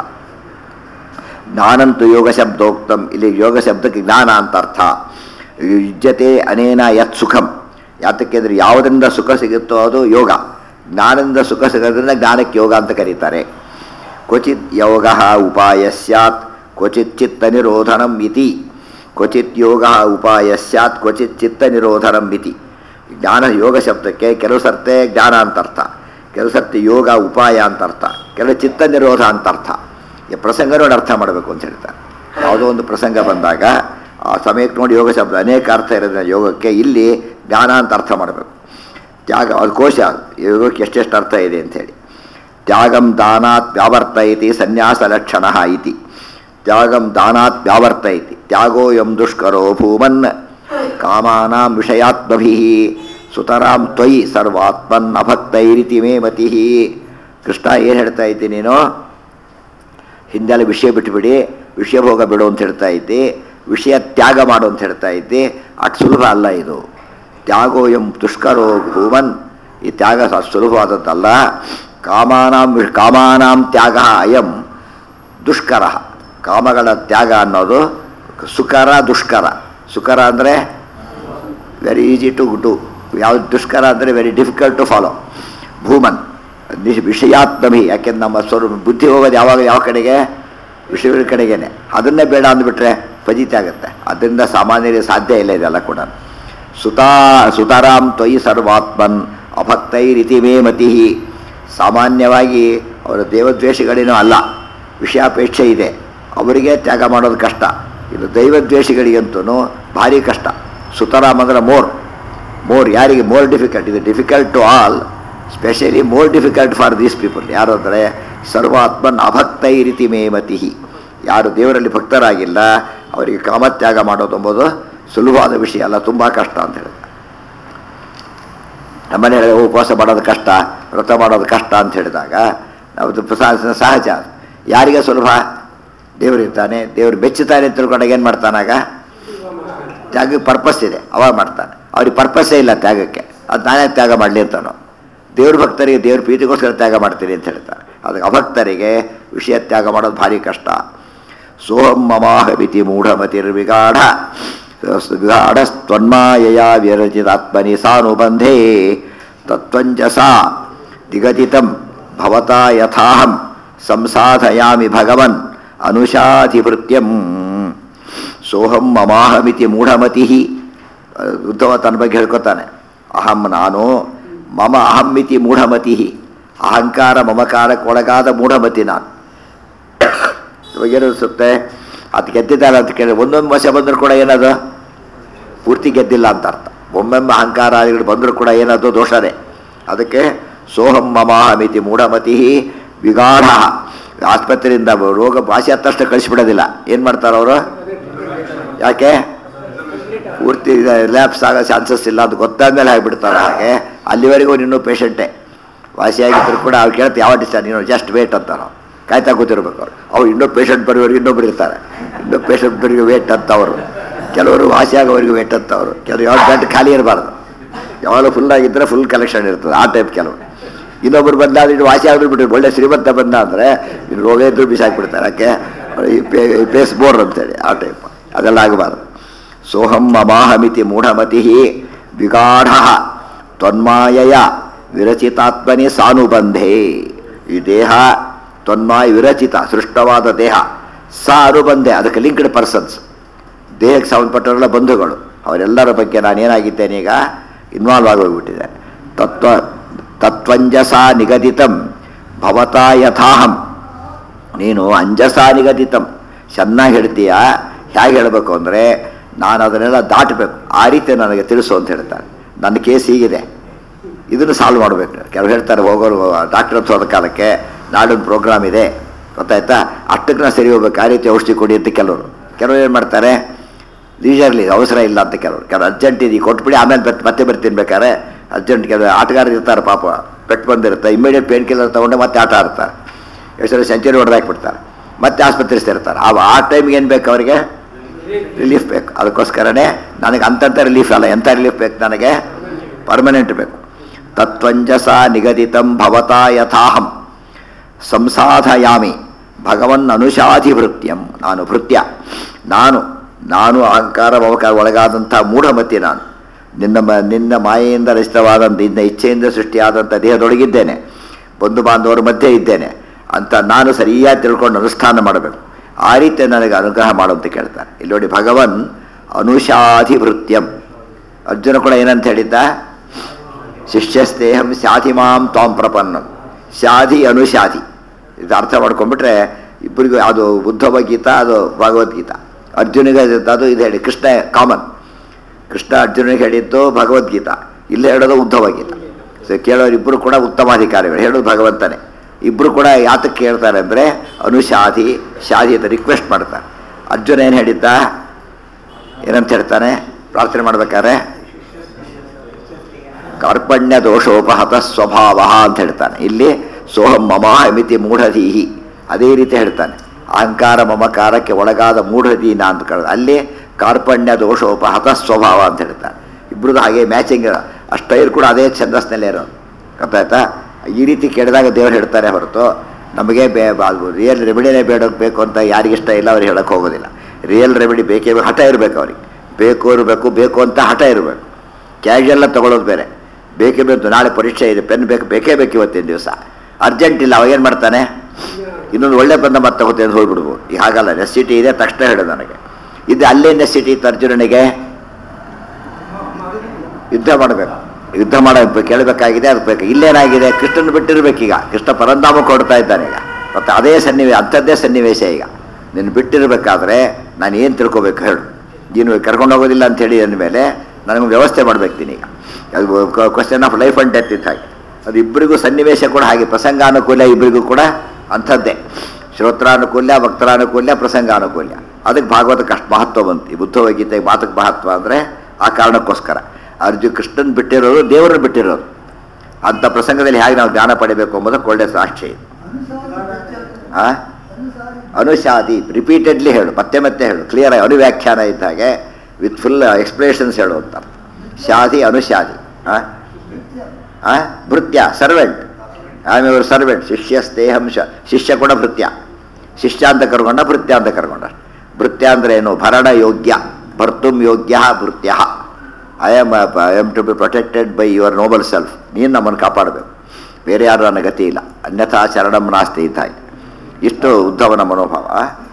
ಜ್ಞಾನಂತು ಯೋಗ ಶಬ್ದೋಕ್ತಂ, ಇಲ್ಲಿ ಯೋಗ ಶಬ್ದಕ್ಕೆ ಜ್ಞಾನ ಅಂತ ಅರ್ಥ. ಯುಜ್ಯತೆ ಅನೇನ ಯತ್ ಸುಖಂ, ಯಾತಕ್ಕೆ ಅಂದರೆ ಯಾವುದರಿಂದ ಸುಖ ಸಿಗುತ್ತೋ ಅದು ಯೋಗ. ಜ್ಞಾನದಿಂದ ಸುಖ ಸಿಗೋದ್ರಿಂದ ಜ್ಞಾನಕ್ಕೆ ಯೋಗ ಅಂತ ಕರೀತಾರೆ. ಕ್ವಚಿತ್ ಯೋಗ ಉಪಾಯ ಸ್ಯಾತ್ ಕ್ವಚಿತ್ ಚಿತ್ತ ನಿರೋಧನಂ ಇತಿ. ಕ್ವಚಿತ್ ಯೋಗ ಉಪಾಯ ಸ್ಯಾತ್ ಕ್ವಚಿತ್ ಚಿತ್ತ ನಿರೋಧನಂ ಇತಿ. ಜ್ಞಾನ ಯೋಗ ಶಬ್ದಕ್ಕೆ ಕೆಲವು ಸರ್ತೆ ಜ್ಞಾನ ಅಂತ ಅರ್ಥ, ಕೆಲವು ಸರ್ತಿ ಯೋಗ ಉಪಾಯ ಅಂತ ಅರ್ಥ, ಕೆಲವು ಚಿತ್ತ ನಿರೋಧ ಅಂತ ಅರ್ಥ. ಈ ಪ್ರಸಂಗ ನೋಡಿ ಅರ್ಥ ಮಾಡಬೇಕು ಅಂತ ಹೇಳ್ತಾರೆ. ಯಾವುದೋ ಒಂದು ಪ್ರಸಂಗ ಬಂದಾಗ ಆ ಸಮಯಕ್ಕೆ ನೋಡಿ ಯೋಗ ಶಬ್ದ ಅನೇಕ ಅರ್ಥ ಇರೋದ್ರ ಯೋಗಕ್ಕೆ, ಇಲ್ಲಿ ಜ್ಞಾನ ಅಂತ ಅರ್ಥ ಮಾಡಬೇಕು. ತ್ಯಾಗ ಅದು ಕೋಶ, ಯೋಗಕ್ಕೆ ಎಷ್ಟೆಷ್ಟು ಅರ್ಥ ಇದೆ ಅಂಥೇಳಿ. ತ್ಯಾಗಂ ದಾನಾತ್ ವ್ಯಾವರ್ತಯತಿ ಸನ್ಯಾಸ ಲಕ್ಷಣ ಇತಿ. ತ್ಯಾಗಂ ದಾನಾತ್ ವ್ಯಾವರ್ತಯತಿ, ತ್ಯಾಗೋ ಯಂ ದುಷ್ಕರೋ ಭೂಮನ್ ಕಾಮಾನಾಂ ವಿಷಯಾತ್ಮಭಿಃ ಸುತರಾಂ ತ್ವಯಿ ಸರ್ವಾತ್ಮನ್ ಅಭಕ್ತೈರಿತಿ ಮೇ ಮತಿಃ. ಕೃಷ್ಣ ಏನು ಹೇಳ್ತಾ ಇದ್ದಿ ನೀನು, ಹಿಂದೆಲ್ಲ ವಿಷಯ ಬಿಟ್ಟುಬಿಡಿ, ವಿಷಯ ಭೋಗ ಬಿಡು ಅಂತ ಹೇಳ್ತಾ ಇದ್ದಿ, ವಿಷಯ ತ್ಯಾಗ ಮಾಡು ಅಂತ ಹೇಳ್ತಾ ಇದ್ದಿ. ಅಷ್ಟು ಸುಲಭ ಅಲ್ಲ ಇದು. ತ್ಯಾಗೋ ಎಂ ದುಷ್ಕರೋ ಭೂಮನ್, ಈ ತ್ಯಾಗ ಸುಲಭವಾದದ್ದಲ್ಲ. ಕಾಮಾನಾಂ ತ್ಯಾಗ ಅಯಂ ದುಷ್ಕರ, ಕಾಮಗಳ ತ್ಯಾಗ ಅನ್ನೋದು ಸುಕರ ದುಷ್ಕರ. ಸುಕರ ಅಂದರೆ ವೆರಿ ಈಸಿ ಟು ಡೂ, ಯಾವುದು ದುಷ್ಕರ ಅಂದರೆ ವೆರಿ ಡಿಫಿಕಲ್ಟ್ ಟು ಫಾಲೋ. ಭೂಮನ್ ವಿಷಯಾತ್ಮಭಿ, ಯಾಕೆಂದ್ರೆ ನಮ್ಮ ಬುದ್ಧಿ ಹೋಗೋದು ಯಾವಾಗ ಯಾವ ಕಡೆಗೆ, ವಿಷಯಗಳ ಕಡೆಗೇನೆ. ಅದನ್ನೇ ಬೇಡ ಅಂದ್ಬಿಟ್ರೆ ಫಜಿತಿ ಆಗುತ್ತೆ. ಅದರಿಂದ ಸಾಮಾನ್ಯರಿಗೆ ಸಾಧ್ಯ ಇಲ್ಲ ಇದೆಲ್ಲ ಕೂಡ. ಸುತಾರಾಮ್ ತ್ವಯಿ ಸರ್ವಾತ್ಮನ್ ಅಭಕ್ತೈರಿತಿ ಮೇ ಮತಿ. ಸಾಮಾನ್ಯವಾಗಿ ಅವರ ದೇವದ್ವೇಷಗಳೇನೂ ಅಲ್ಲ, ವಿಷಯಾಪೇಕ್ಷೆ ಇದೆ, ಅವರಿಗೆ ತ್ಯಾಗ ಮಾಡೋದು ಕಷ್ಟ. ಇದು ದೈವದ್ವೇಷಿಗಳಿಗಂತೂ ಭಾರಿ ಕಷ್ಟ. ಸುತರಾಮ್ ಅಂದರೆ ಮೋರ್ ಯಾರಿಗೆ ಮೋರ್ ಡಿಫಿಕಲ್ಟ್. ಇದು difficult to all, specially more difficult for these people. ಯಾರು ಅಂದರೆ ಸರ್ವಾತ್ಮನ್ ಅಭಕ್ತೈರಿತಿ ಮೇ ಮತಿ. ಯಾರು ದೇವರಲ್ಲಿ ಭಕ್ತರಾಗಿಲ್ಲ ಅವರಿಗೆ ಕಾಮತ್ಯಾಗ ಮಾಡೋದು ಎಂಬುದು ಸುಲಭವಾದ ವಿಷಯ ಅಲ್ಲ, ತುಂಬ ಕಷ್ಟ ಅಂತ ಹೇಳಿದ. ನಮ್ಮನೆ ಉಪವಾಸ ಮಾಡೋದು ಕಷ್ಟ, ವ್ರತ ಮಾಡೋದು ಕಷ್ಟ ಅಂತ ಹೇಳಿದಾಗ ನಾವು ಸಹಜ. ಯಾರಿಗೆ ಸುಲಭ, ದೇವರಿರ್ತಾನೆ, ದೇವರು ಬೆಚ್ಚುತ್ತಾನೆ ಅಂತ ತಿಳ್ಕೊಂಡಾಗ ಏನು ಮಾಡ್ತಾನಾಗ, ತ್ಯಾಗಕ್ಕೆ ಪರ್ಪಸ್ ಇದೆ ಅವಾಗ ಮಾಡ್ತಾನೆ. ಅವ್ರಿಗೆ ಪರ್ಪಸ್ಸೇ ಇಲ್ಲ ತ್ಯಾಗಕ್ಕೆ, ಅದು ನಾನೇ ತ್ಯಾಗ ಮಾಡಲಿ ಅಂತಾನೋ. ದೇವ್ರ ಭಕ್ತರಿಗೆ ದೇವ್ರ ಪ್ರೀತಿಗೋಸ್ಕರ ತ್ಯಾಗ ಮಾಡ್ತೀನಿ ಅಂತ ಹೇಳ್ತಾರೆ. ಅದಕ್ಕೆ ಅಭಕ್ತರಿಗೆ ವಿಷಯ ತ್ಯಾಗ ಮಾಡೋದು ಭಾರಿ ಕಷ್ಟ. ಸೋಹಂ ಮಮಾಹಮಿತಿ ಮೂಢಮತಿರ್ವಿಗಾಢ ವಿಗಾಢಸ್ತ್ವನ್ಮಾಯಯ ವಿರಚಿತಾತ್ಮನಿ ಸಾನುಬಂಧೇ ತತ್ವಂಜಸ ದಿಗದಿತಂ ಭವತಾ ಯಥಾಹಂ ಸಂಸಾಧಯಾಮಿ ಭಗವನ್ ಅನುಶಾಧಿಭೃತ್ಯಂ. ಸೋಹಂ ಮಮಾಹಮಿತಿ ಮೂಢಮತಿ. ಉದ್ಧವ ತನ್ನ ಬಗ್ಗೆ ಹೇಳ್ಕೊತಾನೆ, ಅಹಂ ನಾನು, ಮಮ ಅಹಮ್ಮಿತಿ ಮೂಢಮತಿ, ಅಹಂಕಾರ ಮಮಕಾರಕ್ಕೊಳಗಾದ ಮೂಢಮತಿ ನಾನು. ಇವಾಗೇನಿಸುತ್ತೆ, ಅದು ಗೆದ್ದಿದ್ದಾರೆ ಅಂತ ಕೇಳಿ ಒಂದೊಂದು ವಶ ಬಂದರೂ ಕೂಡ ಏನದು ಪೂರ್ತಿ ಗೆದ್ದಿಲ್ಲ ಅಂತ ಅರ್ಥ. ಒಮ್ಮೊಮ್ಮೆ ಅಹಂಕಾರ ಬಂದರೂ ಕೂಡ ಏನದು ದೋಷನೇ. ಅದಕ್ಕೆ ಸೋಹಂ ಮಮಾಹಮಿತಿ ಮೂಢಮತಿ ವಿಗಾಢ. ಆಸ್ಪತ್ರೆಯಿಂದ ರೋಗ ಭಾಷೆ ಹತ್ತ ತಕ್ಷಣ ಕಳಿಸಿಬಿಡೋದಿಲ್ಲ, ಏನು ಮಾಡ್ತಾರೆ ಅವರು, ಯಾಕೆ ಪೂರ್ತಿ ಲ್ಯಾಪ್ಸ್ ಆಗೋ ಚಾನ್ಸಸ್ ಇಲ್ಲ ಅದು ಗೊತ್ತಾದ್ಮೇಲೆ ಆಗಿಬಿಡ್ತಾರೆ. ಹಾಗೆ ಅಲ್ಲಿವರೆಗೂ ಇನ್ನೂ ಪೇಷಂಟೇ ವಾಸಿಯಾಗಿದ್ದರೂ ಕೂಡ ಅವ್ರು ಕೇಳ್ತಾರೆ ಯಾವ ಡಿಸ್ಚಾರ್ಜ್, ನೀನು ಜಸ್ಟ್ ವೇಟ್ ಅಂತ ನಾವು ಕಾಯ್ತಾ ಕೂತಿರ್ಬೇಕು. ಅವ್ರು ಇನ್ನೂ ಪೇಷಂಟ್ ಬರೋರಿಗೆ ಇನ್ನೊಬ್ರು ಇರ್ತಾರೆ, ಇನ್ನೂ ಪೇಷಂಟ್ ಬರೋರಿಗೆ ವೇಟ್ ಅಂತ ಅವರು, ಕೆಲವರು ವಾಸಿಯಾಗೋವರೆಗೂ ವೇಟ್ ಅಂತ ಅವರು, ಕೆಲವರು ಯಾವ ಬೆಡ್ ಖಾಲಿ ಇರಬಾರ್ದು, ಯಾವಾಗಲೂ ಫುಲ್ ಆಗಿದ್ದರೆ ಫುಲ್ ಕಲೆಕ್ಷನ್ ಇರ್ತದೆ ಆ ಟೈಪ್ ಕೆಲವು. ಇನ್ನೊಬ್ರು ಬಂದಾದ್ರೆ ಇನ್ನು ವಾಸಿ ಆಗಿಬಿಟ್ರು ಒಳ್ಳೆ ಶ್ರೀಮಂತ ಬಂದ ಅಂದರೆ ಇನ್ನು ರೋಗ ಇದ್ರೂ ಬಿಸಾಕ್ಬಿಡ್ತಾರೆ. ಯಾಕೆ ಪೇಸ್ ಬೋರ್ ಅಂತೇಳಿ ಆ ಟೈಪ್. ಅದೆಲ್ಲ ಆಗಬಾರ್ದು. ಸೋಹಂ ಮಮಾಹಮಿತಿ ಮೂಢಮತಿ ವಿಗಾಢ ತ್ವನ್ಮಾಯಯ ವಿರಚಿತಾತ್ಮನಿ ಸಾನುಬಂಧೆ. ಈ ದೇಹ ತ್ವನ್ಮಾಯ ವಿರಚಿತ ಸೃಷ್ಟವಾದ ದೇಹ, ಸಾ ಅನುಬಂಧೆ ಅದಕ್ಕೆ ಲಿಂಕ್ಡ್ ಪರ್ಸನ್ಸ್, ದೇಹಕ್ಕೆ ಸಂಬಂಧಪಟ್ಟವರೆಲ್ಲ ಬಂಧುಗಳು. ಅವರೆಲ್ಲರ ಬಗ್ಗೆ ನಾನೇನಾಗಿದ್ದೇನೆ ಈಗ ಇನ್ವಾಲ್ವ್ ಆಗೋಗ್ಬಿಟ್ಟಿದೆ. ತತ್ವಂಜಸಾ ನಿಗದಿತಂ ಭವತಾ ಯಥಾಹಂ. ನೀನು ಅಂಜಸಾ ನಿಗದಿತಂ ಚೆನ್ನಾಗಿ ಹೇಳ್ತೀಯ. ಹೇಗೆ ಹೇಳಬೇಕು ಅಂದರೆ ನಾನು ಅದನ್ನೆಲ್ಲ ದಾಟಬೇಕು, ಆ ರೀತಿ ನನಗೆ ತಿಳಿಸು ಅಂತ ಹೇಳ್ತಾರೆ. ನನ್ನ ಕೇಸ್ ಹೀಗಿದೆ, ಇದನ್ನು ಸಾಲ್ವ್ ಮಾಡಬೇಕು. ಕೆಲವು ಹೇಳ್ತಾರೆ ಹೋಗೋರು ಡಾಕ್ಟರ್ ಹತ್ರ ಹೋದ ಕಾಲಕ್ಕೆ ನಾಡೊಂದು ಪ್ರೋಗ್ರಾಮ್ ಇದೆ ಗೊತ್ತಾಯ್ತಾ, ಅಷ್ಟಕ್ಕೆ ನಾವು ಸರಿ ಹೋಗ್ಬೇಕು, ಆ ರೀತಿ ಔಷಧಿ ಕೊಡಿ ಅಂತ ಕೆಲವರು ಏನು ಮಾಡ್ತಾರೆ, ಲೀಜರ್ಲಿ ಅವಸರ ಇಲ್ಲ ಅಂತ ಕೆಲವರು ಅರ್ಜೆಂಟ್ ಇದೆ ಕೊಟ್ಬಿಡಿ ಆಮೇಲೆ ಮತ್ತೆ ಬರ್ತೀನಿ ಬೇಕಾದ್ರೆ ಅರ್ಜೆಂಟ್. ಕೆಲವು ಆಟಗಾರರು ಇರ್ತಾರೆ ಪಾಪ, ಪೆಟ್ಟು ಬಂದಿರುತ್ತೆ, ಇಮಿಡಿಯೇಟ್ ಪೇನ್ ಕಿಲ್ಲರ್ ತೊಗೊಂಡೆ ಮತ್ತೆ ಆಟ ಆಡ್ತಾರೆ, ಎಷ್ಟು ಸೆಂಚುರಿ ಹೊಡೆದಾಕ್ಬಿಡ್ತಾರೆ, ಮತ್ತೆ ಆಸ್ಪತ್ರೆ ಸೇರ್ತಾರೆ. ಆ ಟೈಮ್ಗೆ ಏನು ಬೇಕು ಅವರಿಗೆ, ರಿಲೀಫ್ ಬೇಕು. ಅದಕ್ಕೋಸ್ಕರನೇ ನನಗೆ ಅಂತಂಥ ರಿಲೀಫ್ ಅಲ್ಲ, ಎಂಥ ರಿಲೀಫ್ ಬೇಕು ನನಗೆ, ಪರ್ಮನೆಂಟ್ ಬೇಕು. ತತ್ವಂಜಸ ನಿಗದಿತಂ ಭವತಾ ಯಥಾಹಂ ಸಂಸಾಧಯಾಮಿ ಭಗವನ್ ಅನುಷಾಧಿಭೃತ್ಯಂ. ನಾನು ಭೃತ್ಯ, ನಾನು ಅಹಂಕಾರ ಮಮಕಾರ ಒಳಗಾದಂಥ ಮೂಢಮತಿ. ನಾನು ನಿನ್ನ ಮಾಯೆಯಿಂದ ರಚಿತವಾದಂಥ ನಿನ್ನ ಇಚ್ಛೆಯಿಂದ ಸೃಷ್ಟಿಯಾದಂಥ ದೇಹದೊಳಗಿದ್ದೇನೆ, ಬಂಧು ಬಾಂಧವರ ಮಧ್ಯೆ ಇದ್ದೇನೆ ಅಂತ ನಾನು ಸರಿಯಾಗಿ ತಿಳ್ಕೊಂಡು ಅನುಷ್ಠಾನ ಮಾಡಬೇಕು. ಆ ರೀತಿ ನನಗೆ ಅನುಗ್ರಹ ಮಾಡುವಂತ ಕೇಳ್ತಾರೆ. ಇಲ್ಲಿ ನೋಡಿ, ಭಗವನ್ ಅನುಷಾಧಿಭೃತ್ಯಂ. ಅರ್ಜುನ ಕೂಡ ಏನಂತ ಹೇಳಿದ್ದ, ಶಿಷ್ಯಸ್ತೇಹಂ ಸ್ಯಾಧಿ ಮಾಂ ತ್ವಾಂ ಪ್ರಪನ್ನಂ. ಶಾಧಿ ಅನುಷಾಧಿ ಇದು ಅರ್ಥ ಮಾಡ್ಕೊಂಡ್ಬಿಟ್ರೆ ಇಬ್ಬರಿಗೂ ಅದು ಉದ್ಧವ ಗೀತಾ, ಅದು ಭಗವದ್ಗೀತಾ. ಅರ್ಜುನಿಗೆ ಅದು ಇದು ಹೇಳಿ ಕೃಷ್ಣ ಕಾಮನ್. ಕೃಷ್ಣ ಅರ್ಜುನಿಗೆ ಹೇಳಿದ್ದು ಭಗವದ್ಗೀತಾ, ಇಲ್ಲಿ ಹೇಳೋದು ಉದ್ಧವ ಗೀತಾ. ಸೊ ಕೇಳೋರಿಬ್ಬರು ಕೂಡ ಉತ್ತಮಾಧಿಕಾರಿಗಳು, ಹೇಳೋದು ಭಗವಂತನೇ. ಇಬ್ಬರು ಕೂಡ ಯಾತಕ್ಕೆ ಕೇಳ್ತಾರೆ ಅಂದರೆ ಅನುಷಾಧಿ ಶಾಧಿ ಅಂತ ರಿಕ್ವೆಸ್ಟ್ ಮಾಡ್ತಾರೆ. ಅರ್ಜುನ ಏನು ಹೇಳಿದ್ದ, ಏನಂತ ಹೇಳ್ತಾನೆ ಪ್ರಾರ್ಥನೆ ಮಾಡ್ಬೇಕಾದ್ರೆ, ಕಾರ್ಪಣ್ಯ ದೋಷೋಪಹತ ಸ್ವಭಾವ ಅಂತ ಹೇಳ್ತಾನೆ. ಇಲ್ಲಿ ಸೋಹಂ ಮಮಾಹಮಿತಿ ಮೂಢಧೀಹಿ ಅದೇ ರೀತಿ ಹೇಳ್ತಾನೆ. ಅಹಂಕಾರ ಮಮಕಾರಕ್ಕೆ ಒಳಗಾದ ಮೂಢಧೀನ ಅಂತ ಕರೆದ, ಅಲ್ಲಿ ಕಾರ್ಪಣ್ಯ ದೋಷೋಪಹತ ಸ್ವಭಾವ ಅಂತ ಹೇಳ್ತಾನೆ. ಇಬ್ಬರದು ಹಾಗೆ ಮ್ಯಾಚಿಂಗ್, ಅಷ್ಟೈರು ಕೂಡ ಅದೇ ಛಂದಸ್ನಲ್ಲೇ ಇರೋದು ಗೊತ್ತಾಯ್ತಾ. ಈ ರೀತಿ ಕೇಳಿದಾಗ ದೇವರು ಹೇಳ್ತಾರೆ ಹೊರತು ನಮಗೆ ರಿಯಲ್ ರೆಮಿಡಿನೇ ಬೇಕು ಅಂತ ಯಾರಿಗಿಷ್ಟ ಇಲ್ಲ ಅವ್ರಿಗೆ ಹೇಳಕ್ಕೆ ಹೋಗೋದಿಲ್ಲ. ರಿಯಲ್ ರೆಮಿಡಿ ಬೇಕೇ ಬೇಕು, ಹಠ ಇರಬೇಕು ಅವ್ರಿಗೆ, ಬೇಕು ಅಂತ ಹಠ ಇರಬೇಕು. ಕ್ಯಾಶುಯಲ್ಲ ತಗೊಳ್ಳೋದು ಬೇರೆ, ಬೇಕೇ ಬೇಕು. ನಾಳೆ ಪರೀಕ್ಷೆ ಇದೆ, ಪೆನ್ ಬೇಕೇ ಬೇಕು ಇವತ್ತಿನ ದಿವಸ, ಅರ್ಜೆಂಟ್ ಇಲ್ಲ, ಅವಾಗೇನು ಮಾಡ್ತಾನೆ, ಇನ್ನೊಂದು ಒಳ್ಳೆ ಬಂದ ಮತ್ತೆ ತಗೋತೇನೆ ಅಂತ ಹೋಗ್ಬಿಡ್ಬೋದು. ಈಗ ಹಾಗಲ್ಲ, ನೆಸಿಟಿ ಇದೆ ತಕ್ಷಣ ಹೇಳೋದು ನನಗೆ. ಇದು ಅಲ್ಲೇ ನೆಸಿಟಿ ಇತ್ತು ಅರ್ಜುನನಿಗೆ, ಯುದ್ಧ ಮಾಡಬೇಕು, ಯುದ್ಧ ಕೇಳಬೇಕಾಗಿದೆ, ಅದಕ್ಕೆ ಬೇಕು. ಇಲ್ಲೇನಾಗಿದೆ, ಕೃಷ್ಣನ ಬಿಟ್ಟಿರ್ಬೇಕೀಗ, ಕೃಷ್ಣ ಪರಂಧಾಮಕ್ಕೆ ಹೊಡ್ತಾ ಇದ್ದಾನೆ ಈಗ. ಮತ್ತು ಅದೇ ಅಂಥದ್ದೇ ಸನ್ನಿವೇಶ ಈಗ. ನಿನ್ನ ಬಿಟ್ಟಿರ್ಬೇಕಾದ್ರೆ ನಾನು ಏನು ತಿಳ್ಕೊಬೇಕು ಹೇಳು, ನೀನು ಕರ್ಕೊಂಡು ಹೋಗೋದಿಲ್ಲ ಅಂಥೇಳಿ ಅಂದಮೇಲೆ ನನಗೆ ವ್ಯವಸ್ಥೆ ಮಾಡಬೇಕ್ತೀನಿ ಈಗ. ಅದು question of life and death ಇದ್ದ ಹಾಗೆ. ಅದು ಇಬ್ಬರಿಗೂ ಸನ್ನಿವೇಶ ಕೂಡ ಹಾಗೆ, ಪ್ರಸಂಗಾನುಕೂಲ್ಯ ಇಬ್ಬರಿಗೂ ಕೂಡ ಅಂಥದ್ದೇ. ಶ್ರೋತ್ರಾನುಕೂಲ್ಯ, ಭಕ್ತರಾನುಕೂಲ್ಯ, ಪ್ರಸಂಗಾನುಕೂಲ್ಯ. ಅದಕ್ಕೆ ಭಾಗವತಕ್ಕೆ ಅಷ್ಟು ಮಹತ್ವ ಬಂತು. ಈ ಬುದ್ಧ ಗೀತೆಗೆ ಮಾತಕ್ಕೆ ಮಹತ್ವ ಅಂದರೆ ಆ ಕಾರಣಕ್ಕೋಸ್ಕರ. ಕೃಷ್ಣನ್ ಬಿಟ್ಟಿರೋರು, ದೇವರನ್ನು ಬಿಟ್ಟಿರೋರು. ಅಂಥ ಪ್ರಸಂಗದಲ್ಲಿ ಹೇಗೆ ನಾವು ಜ್ಞಾನ ಪಡಿಬೇಕು ಎಂಬುದಕ್ಕೆ ಒಳ್ಳೆಯ ಸಾಕ್ಷಿ. ಅನುಷಾದಿ ರಿಪೀಟೆಡ್ಲಿ ಹೇಳು, ಮತ್ತೆ ಹೇಳು, ಕ್ಲಿಯರ್ ಆಗಿ ಅನುವ್ಯಾಖ್ಯಾನ ಇದ್ದಾಗೆ ವಿತ್ ಫುಲ್ ಎಕ್ಸ್ಪ್ಲೇಷನ್ಸ್ ಹೇಳು ಅಂತ. ಶಾದಿ ಅನುಷಾದಿ. ಭೃತ್ಯ servant, I am your servant. ಶಿಷ್ಯಸ್ತೇಹಂ ಶಿಷ್ಯ ಕೂಡ ಭೃತ್ಯ, ಶಿಷ್ಯ ಅಂತ ಕರ್ಕೊಂಡ, ಭೃತ್ಯ ಅಂತ ಕರ್ಕೊಂಡ. ಭೃತ್ಯ ಅಂದರೆ ಏನು, ಭರಣ ಯೋಗ್ಯ, ಭರ್ತುಂ ಯೋಗ್ಯ ಭೃತ್ಯ. I am to be protected by your noble self. ನೀನು ನಮ್ಮನ್ನು ಕಾಪಾಡಬೇಕು, ಬೇರೆ ಯಾರು ನನ್ನ ಗತಿ ಇಲ್ಲ. ಅನ್ಯಥಾ ಶರಣಂ ನಾಸ್ತಿ ಇದ್ದಾಗಿ. ಇಷ್ಟು ಉದ್ಧವನ ಮನೋಭಾವ.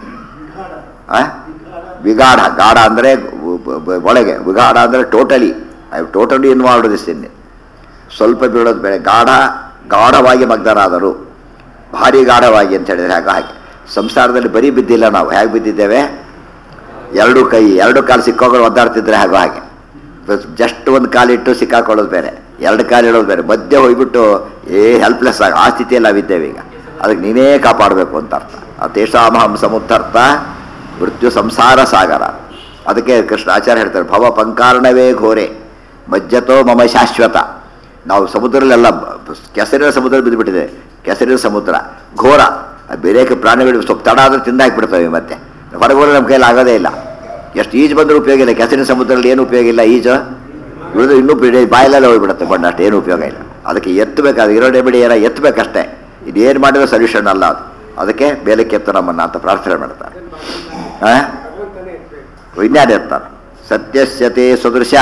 ವಿಗಾಢ, ಗಾಢ ಅಂದರೆ ಒಳಗೆ, ವಿಗಾಢ ಅಂದರೆ totally, I totally involved this in. ಸ್ವಲ್ಪ ಬೀಳೋದು ಬೇಡ, ಗಾಢವಾಗಿ ಮಗ್ನರಾದರು, ಭಾರಿ ಗಾಢವಾಗಿ ಅಂತ ಹೇಳಿದರೆ ಹಾಗೆ. ಸಂಸಾರದಲ್ಲಿ ಬರೀ ಬಿದ್ದಿಲ್ಲ ನಾವು, ಹೇಗೆ ಬಿದ್ದಿದ್ದೇವೆ, ಎರಡು ಕಾಲು ಸಿಕ್ಕೋಗಳು ಒದ್ದಾಡ್ತಿದ್ರೆ ಹಾಗೆ. ಜಸ್ಟ್ ಒಂದು ಕಾಲಿಟ್ಟು ಸಿಕ್ಕಾಕೊಳ್ಳೋದು ಬೇರೆ, ಎರಡು ಕಾಲು ಇಡೋದು ಬೇರೆ, ಮಧ್ಯೆ ಹೋಗ್ಬಿಟ್ಟು ಹೆಲ್ಪ್ಲೆಸ್ ಆಗಿ ಆ ಸ್ಥಿತಿಯಲ್ಲಿ ನಾವಿದ್ದೇವೆ ಈಗ. ಅದಕ್ಕೆ ನೀನೇ ಕಾಪಾಡಬೇಕು ಅಂತ ಅರ್ಥ. ತೇಷಾಮಹಂ ಸಮುದ್ಧರ್ಥ ಮೃತ್ಯು ಸಂಸಾರ ಸಾಗರ. ಅದಕ್ಕೆ ಕೃಷ್ಣ ಆಚಾರ್ಯ ಹೇಳ್ತಾರೆ, ಭವ ಪಂಕಾರ್ಣವೇ ಘೋರೆ ಮಜ್ಜತೋ ಮಮ ಶಾಶ್ವತ. ನಾವು ಸಮುದ್ರಲ್ಲೆಲ್ಲ ಕೆಸರಿನ ಸಮುದ್ರ ಬಿದ್ದುಬಿಟ್ಟಿದೆ, ಕೆಸರಿನ ಸಮುದ್ರ ಘೋರ. ಬೇರೆ ಪ್ರಾಣಿಗಳು ಸ್ವಲ್ಪ ತಡ ಆದರೂ ತಿಂದು ಹಾಕಿಬಿಡ್ತವೆ, ಮತ್ತೆ ಹೊರಗೋದ್ರೆ ನಮ್ಮ ಕೈಯಲ್ಲಿ ಆಗೋದೇ ಇಲ್ಲ. ಎಷ್ಟು ಈಜು ಬಂದರೂ ಉಪಯೋಗ ಇಲ್ಲ, ಕೆಸರಿನ ಸಮುದ್ರದಲ್ಲಿ ಏನು ಉಪಯೋಗ ಇಲ್ಲ ಈಜು. ಉಳಿದು ಇನ್ನೂ ಬಾಯಲ್ಲೆಲ್ಲ ಹೋಗ್ಬಿಡುತ್ತೆ ಬಣ್ಣ, ಅಷ್ಟು ಏನು ಉಪಯೋಗ ಇಲ್ಲ. ಅದಕ್ಕೆ ಎತ್ತಬೇಕಾದ್ರೆ ಇರೋ ಡೆಬಿಡಿ ಏನೋ ಎತ್ತಬೇಕಷ್ಟೇ. ಇದೇನು ಮಾಡಿದ್ರೆ ಸೊಲ್ಯೂಷನ್ ಅಲ್ಲ ಅದು. ಅದಕ್ಕೆ ಬೇಲಕ್ಕೆ ಎತ್ತು ನಮ್ಮನ್ನ ಅಂತ ಪ್ರಾರ್ಥನೆ ಮಾಡ್ತಾರೆ. ವಿಜ್ಞಾನ ಇರ್ತಾರೆ. ಸತ್ಯಸ್ಯತೆ ಸದೃಶ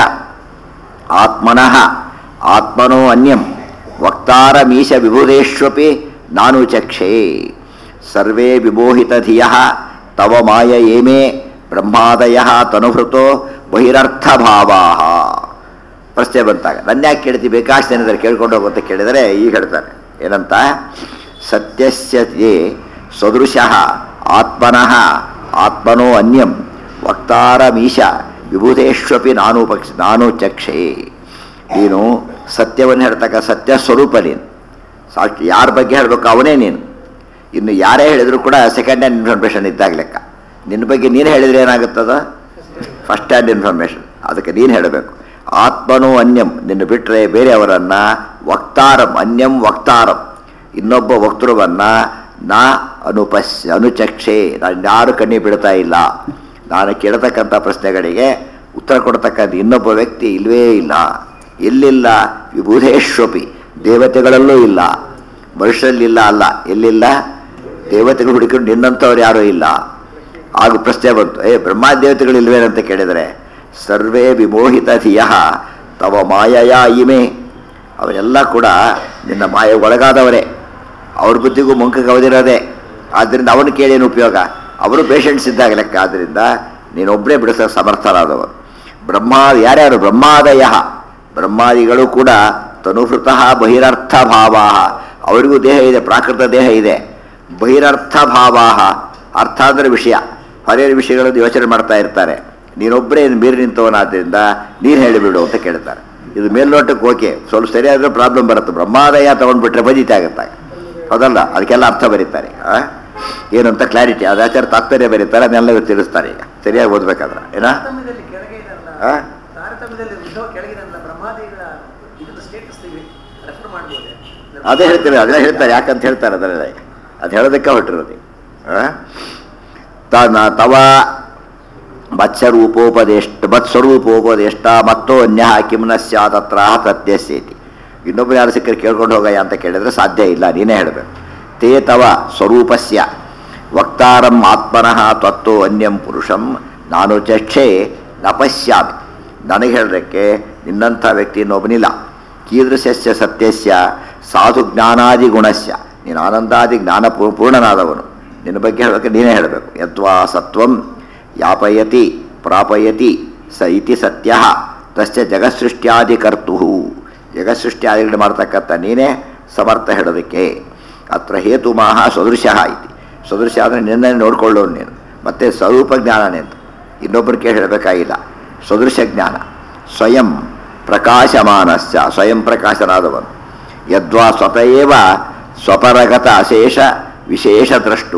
ಆತ್ಮನಃ ಆತ್ಮನೋ ಅನ್ಯಂ ವಕ್ತಾರ ಮೀಶ ವಿಭುಧೇಶ್ವಪಿ ನಾನು ಚಕ್ಷೇ ಸರ್ವೇ ವಿಮೋಹಿತ ಧಿಯ ತವ ಮಾಯ ಏಮೇ ಬ್ರಹ್ಮಾದಯ ತನುಹೃತೋ ಬಹಿರರ್ಥಭಾವಾ. ಪ್ರಶ್ನೆ ಬಂತಾಗ ನನ್ನ ಯಾಕೆ ಕೇಳ್ತಿ, ಬೇಕಾಷ್ಟು ಏನಿದ್ದಾರೆ ಕೇಳ್ಕೊಂಡು ಹೋಗುವಂತ ಕೇಳಿದರೆ ಈಗ ಹೇಳ್ತಾರೆ ಏನಂತ, ಸತ್ಯಸ್ಯತೆ ಸದೃಶಃ ಆತ್ಮನಃ ಆತ್ಮನೋ ಅನ್ಯಂ ವಕ್ತಾರಮೀಶ ವಿಭೂತೇಶ್ವಪಿ ನಾನು ಚಕ್ಷೆ. ನೀನು ಸತ್ಯವನ್ನು ಹೇಳ್ತಕ್ಕ ಸತ್ಯ ಸ್ವರೂಪ ನೀನು. ಸಾಕ್ಷಿ ಯಾರ ಬಗ್ಗೆ ಹೇಳಬೇಕು ಅವನೇ ನೀನು. ಇನ್ನು ಯಾರೇ ಹೇಳಿದ್ರು ಕೂಡ ಸೆಕೆಂಡ್ ಹ್ಯಾಂಡ್ ಇನ್ಫಾರ್ಮೇಷನ್ ಇದ್ದಾಗ ಲೆಕ್ಕ. ನಿನ್ನ ಬಗ್ಗೆ ನೀನು ಹೇಳಿದರೆ ಏನಾಗುತ್ತದ, ಫಸ್ಟ್ ಹ್ಯಾಂಡ್ ಇನ್ಫಾರ್ಮೇಷನ್. ಅದಕ್ಕೆ ನೀನು ಹೇಳಬೇಕು. ಆತ್ಮನೋ ಅನ್ಯಂ, ನಿನ್ನ ಬಿಟ್ಟರೆ ಬೇರೆಯವರನ್ನು, ವಕ್ತಾರಂ ಅನ್ಯಂ ವಕ್ತಾರಂ, ಇನ್ನೊಬ್ಬ ವಕ್ತೃವನ್ನು ನಾ ಅನುಚಕ್ಷೆ, ನಾನು ಯಾರು ಕಣ್ಣಿ ಬಿಡ್ತಾ ಇಲ್ಲ. ನಾನು ಕೇಳತಕ್ಕಂಥ ಪ್ರಶ್ನೆಗಳಿಗೆ ಉತ್ತರ ಕೊಡ್ತಕ್ಕಂಥ ಇನ್ನೊಬ್ಬ ವ್ಯಕ್ತಿ ಇಲ್ಲವೇ ಇಲ್ಲ. ಎಲ್ಲಿಲ್ಲ, ವಿಭೂಧೇಶ್ವಪಿ, ದೇವತೆಗಳಲ್ಲೂ ಇಲ್ಲ, ಮನುಷ್ಯರಲ್ಲಿಲ್ಲ. ಅಲ್ಲ, ಎಲ್ಲಿಲ್ಲ, ದೇವತೆಗಳು ಹುಡುಕಿಕೊಂಡು ನಿನ್ನಂಥವ್ರು ಯಾರೂ ಇಲ್ಲ. ಆಗ ಪ್ರಶ್ನೆ ಬಂತು, ಬ್ರಹ್ಮಾದೇವತೆಗಳು ಇಲ್ವೇನಂತ ಕೇಳಿದರೆ, ಸರ್ವೇ ವಿಮೋಹಿತ ಧಿಯ ತವ ಮಾಯಯ ಇಮೆ, ಅವರೆಲ್ಲ ಕೂಡ ನಿನ್ನ ಮಾಯ ಒಳಗಾದವರೇ, ಅವ್ರ ಬುದ್ಧಿಗೂ ಮುಂಕಕ್ಕೆ ಅವದಿರೋದೆ. ಆದ್ದರಿಂದ ಅವನು ಕೇಳೇನು ಉಪಯೋಗ, ಅವರು ಪೇಷಂಟ್ಸ್ ಇದ್ದಾಗ ಲೆಕ್ಕ. ಆದ್ದರಿಂದ ನೀನೊಬ್ಬರೇ ಬಿಡಿಸೋ ಸಮರ್ಥರಾದವರು. ಯಾರ್ಯಾರು ಬ್ರಹ್ಮಾದಯ, ಬ್ರಹ್ಮಾದಿಗಳು ಕೂಡ ತನುಹೃತಃ ಬಹಿರರ್ಥ ಭಾವಾ, ಅವರಿಗೂ ದೇಹ ಇದೆ, ಪ್ರಾಕೃತ ದೇಹ ಇದೆ. ಬಹಿರರ್ಥ ಭಾವಾ, ಅರ್ಥ ಅಂದರೆ ವಿಷಯ, ಹೊರೆಯ ವಿಷಯಗಳನ್ನು ಯೋಚನೆ ಮಾಡ್ತಾ ಇರ್ತಾರೆ. ನೀನೊಬ್ಬರೇ ಮೀರಿ ನಿಂತವನಾದ್ದರಿಂದ ನೀನು ಹೇಳಿಬಿಡು ಅಂತ ಕೇಳ್ತಾರೆ. ಇದು ಮೇಲ್ನೋಟಕ್ಕೆ ಓಕೆ, ಸ್ವಲ್ಪ ಸರಿಯಾದರೆ ಪ್ರಾಬ್ಲಮ್ ಬರುತ್ತೆ. ಬ್ರಹ್ಮಾದಯ ತೊಗೊಂಡ್ಬಿಟ್ರೆ ಬಜಿತೆ ಆಗುತ್ತೆ, ಹೌದಲ್ಲ? ಅದಕ್ಕೆಲ್ಲ ಅರ್ಥ ಬರೀತಾರೆ. ಏನಂತ ಕ್ಲಾರಿಟಿ, ಅದು ಆಚಾರ ತಾತ್ಪರ್ಯ ಬರೀತಾರೆ, ಅದನ್ನೆಲ್ಲ ತಿಳಿಸ್ತಾರೆ. ಈಗ ಸರಿಯಾಗಿ ಓದ್ಬೇಕಾದ್ರೆ ಏನ ಅದೇ ಹೇಳ್ತಾರೆ, ಅದನ್ನೇ ಹೇಳ್ತಾರೆ. ಯಾಕಂತ ಹೇಳ್ತಾರೆ ಅದನ್ನೆಲ್ಲ, ಅದು ಹೇಳೋದಕ್ಕೆ ಹೊರಟಿರೋದು. ತವ ಮತ್ಸ್ವರೂಪೋಪದೇಷ್ಟ ಮತ್ತೋ ಅನ್ಯ ಕಿಮ್ನ ಸ್ಯಾತತ್ರ ಪ್ರತ್ಯಸ್ಯೇತಿ. ಇನ್ನೊಬ್ಬರು ಯಾರು ಸಿಕ್ಕರೆ ಕೇಳ್ಕೊಂಡು ಹೋಗಯ್ಯ ಅಂತ ಕೇಳಿದ್ರೆ ಸಾಧ್ಯ ಇಲ್ಲ, ನೀನೇ ಹೇಳಬೇಕು. ತೇ ತವ ಸ್ವರೂಪಸ್ಯ ವಕ್ತಾರಂ ಆತ್ಮನಃ ತ್ವತ್ತೋ ಅನ್ಯಂ ಪುರುಷಂ ನಾನು ಚಕ್ಷೆ ನ ಪಶ್ಯಾಮಿ. ನನಗೆ ಹೇಳೋದಕ್ಕೆ ನಿನ್ನಂಥ ವ್ಯಕ್ತಿ ಇನ್ನೊಬ್ಬನಿಲ್ಲ. ಕೀದೃಶಸ್ಯ ಸತ್ಯಸ್ಯ ಸಾಧು ಜ್ಞಾನಾದಿ ಗುಣಸ್ಯ, ನೀನು ಆನಂದಾದಿ ಜ್ಞಾನ ಪೂರ್ಣನಾದವನು. ನಿನ್ನ ಬಗ್ಗೆ ಹೇಳೋಕ್ಕೆ ನೀನೇ ಹೇಳಬೇಕು. ಯದ್ವಾ ಸತ್ವಂ ಯಾಪಯತಿ ಪ್ರಾಪಯತಿ ಸ ಇತಿ ಸತ್ಯ ತಸ್ಯ ಜಗತ್ಸೃಷ್ಟ್ಯಾದಿ ಕರ್ತು, ಜಗತ್ಸೃಷ್ಟ್ಯಾದಿಗಳು ಮಾಡ್ತಕ್ಕಂಥ ನೀನೇ ಸಮರ್ಥ ಹೇಳೋದಕ್ಕೆ. ಅತ್ರ ಹೇತುಮಾಹ ಸದೃಶ ಇತಿ. ಸದೃಶ ಅಂದರೆ ನಿನ್ನೆ ನೋಡ್ಕೊಳ್ಳೋನು ನೀನು. ಮತ್ತು ಸ್ವರೂಪ ಜ್ಞಾನನೇ ಅಂತ ಇನ್ನೊಬ್ಬರು ಕೇಳಿ ಹೇಳಬೇಕಾಗಿಲ್ಲ. ಸದೃಶ ಜ್ಞಾನ ಸ್ವಯಂ ಪ್ರಕಾಶಮಾನಸ್ಯ, ಸ್ವಯಂ ಪ್ರಕಾಶನಾದವನು. ಯದ್ವಾ ಸ್ವತಯೇವ ಸ್ವಪರಗತ ಅಶೇಷ ವಿಶೇಷ ದ್ರಷ್ಟು,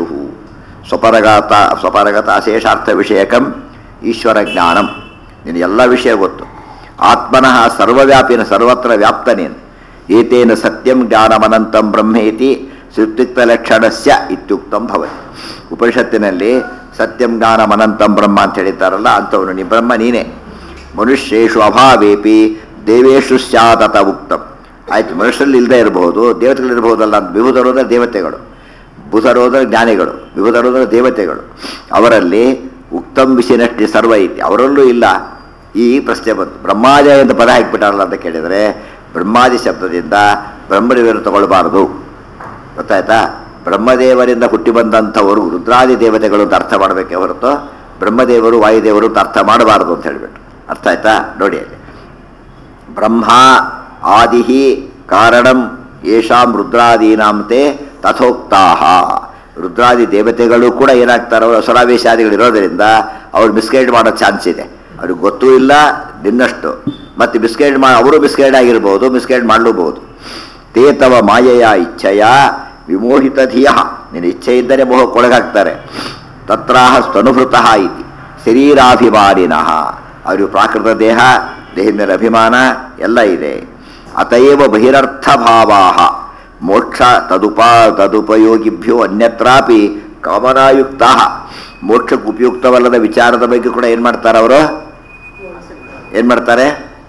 ಸ್ವಪರಗತ ಅಶೇಷಾರ್ಥ ವಿಷಯಕಂ ಈಶ್ವರ ಜ್ಞಾನಂ. ನೀನು ಎಲ್ಲ ವಿಷಯ ಗೊತ್ತು. ಆತ್ಮನಃ ಸರ್ವವ್ಯಾಪಿನ, ಸರ್ವತ್ರ ವ್ಯಾಪ್ತನೇನು. ಏತೇನ ಸತ್ಯಂ ಜ್ಞಾನಮನಂತಂ ಬ್ರಹ್ಮೇತಿ ಸುತ್ಯುಕ್ತ ಲಕ್ಷಣಸ್ಯ ಇತ್ಯುಕ್ತಂ ಭವತಿ. ಉಪನಿಷತ್ತಿನಲ್ಲಿ ಸತ್ಯಂ ಜ್ಞಾನಮನಂತಂ ಬ್ರಹ್ಮ ಅಂತ ಹೇಳಿದ್ದಾರಲ್ಲ, ಅಂಥವನು ನೀ ಬ್ರಹ್ಮ ನೀನೇ. ಮನುಷ್ಯೇಷು ಅಭಾವೇಪಿ ದೇವೇಶು ಸ್ಯಾತತ ಉಕ್ತಂ. ಆಯ್ತು, ಮನುಷ್ಯರಲ್ಲಿ ಇಲ್ಲದೆ ಇರಬಹುದು, ದೇವತೆಗಳಿರ್ಬಹುದಲ್ಲ ಅಂತ. ವಿಭುಧರೋದ್ರೆ ದೇವತೆಗಳು, ಬುಧರೋದ್ರೆ ಜ್ಞಾನಿಗಳು, ವಿಭುಧರೋದ್ರೆ ದೇವತೆಗಳು. ಅವರಲ್ಲಿ ಉಕ್ತಂ ವಿಷಯನಷ್ಟಿ ಸರ್ವ ಐತಿ, ಅವರಲ್ಲೂ ಇಲ್ಲ. ಈ ಪ್ರಶ್ನೆ ಬಂತು, ಬ್ರಹ್ಮಾದಿ ಅಂತ ಪದ ಹಾಕಿಬಿಟ್ಟಾರಲ್ಲ ಅಂತ ಕೇಳಿದರೆ, ಬ್ರಹ್ಮಾದಿ ಶಬ್ದದಿಂದ ಬ್ರಹ್ಮದೇವರು ತಗೊಳ್ಬಾರ್ದು, ಗೊತ್ತಾಯ್ತಾ? ಬ್ರಹ್ಮದೇವರಿಂದ ಹುಟ್ಟಿ ಬಂದಂಥವರು ರುದ್ರಾದಿ ದೇವತೆಗಳು ಅಂತ ಅರ್ಥ ಮಾಡಬೇಕೇ ಹೊರತು ಬ್ರಹ್ಮದೇವರು ವಾಯುದೇವರು ಅಂತ ಅರ್ಥ ಮಾಡಬಾರ್ದು ಅಂತ ಹೇಳಿಬಿಟ್ಟು. ಅರ್ಥ ಆಯ್ತಾ? ನೋಡಿ, ಅಲ್ಲಿ ಬ್ರಹ್ಮ ಆದಿ ಕಾರಣಂ ಯೇಷಾಂ ರುದ್ರಾದೀನಾಂತೆ ತಥೋಕ್ತಾಹ. ರುದ್ರಾದಿ ದೇವತೆಗಳು ಕೂಡ ಏನಾಗ್ತಾರೋ ಅಸುರಾವೇಶಾದಿಗಳು ಇರೋದರಿಂದ ಅವ್ರು ಮಿಸ್ಗೈಡ್ ಮಾಡೋ ಚಾನ್ಸ್ ಇದೆ. ಅವ್ರಿಗೆ ಗೊತ್ತೂ ಇಲ್ಲ ನಿನ್ನಷ್ಟು, ಮತ್ತು ಮಿಸ್ಗೈಡ್ ಅವರು ಮಿಸ್ಗೈಡ್ ಆಗಿರ್ಬೋದು, ಮಿಸ್ಗೈಡ್ ಮಾಡಲೂಬಹುದು. ತೇ ತವ ಮಾಯೆಯ ಇಚ್ಛೆಯ ವಿಮೋಹಿತ ಧಿಯ, ನಿನ್ನ ಇಚ್ಛೆ ಇದ್ದರೆ ಮೋಹಕ್ಕೊಳಗಾಗ್ತಾರೆ. ತತ್ರಾಹ ಸ್ತನುಭೃತಃ ಇತಿ ಶರೀರಾಭಿಮಾನಿನಃ, ಅವರಿಗೆ ಪ್ರಾಕೃತ ದೇಹ, ದೇಹದ ಮೇಲೆ ಅಭಿಮಾನ ಎಲ್ಲ ಇದೆ. ಅತಯೇವ ಬಹಿರರ್ಥ ಭಾವಾಹ ಮೋಕ್ಷ ತದುಪಯೋಗಿಭ್ಯೋ ಅನ್ಯತ್ರಾಪಿ ಕಾಮನಾಯುಕ್ತ. ಮೋಕ್ಷಕ್ಕೆ ಉಪಯುಕ್ತವಲ್ಲದ ವಿಚಾರದ ಬಗ್ಗೆ ಕೂಡ ಏನು ಮಾಡ್ತಾರೆ ಅವರು? ಏನು ಮಾಡ್ತಾರೆ?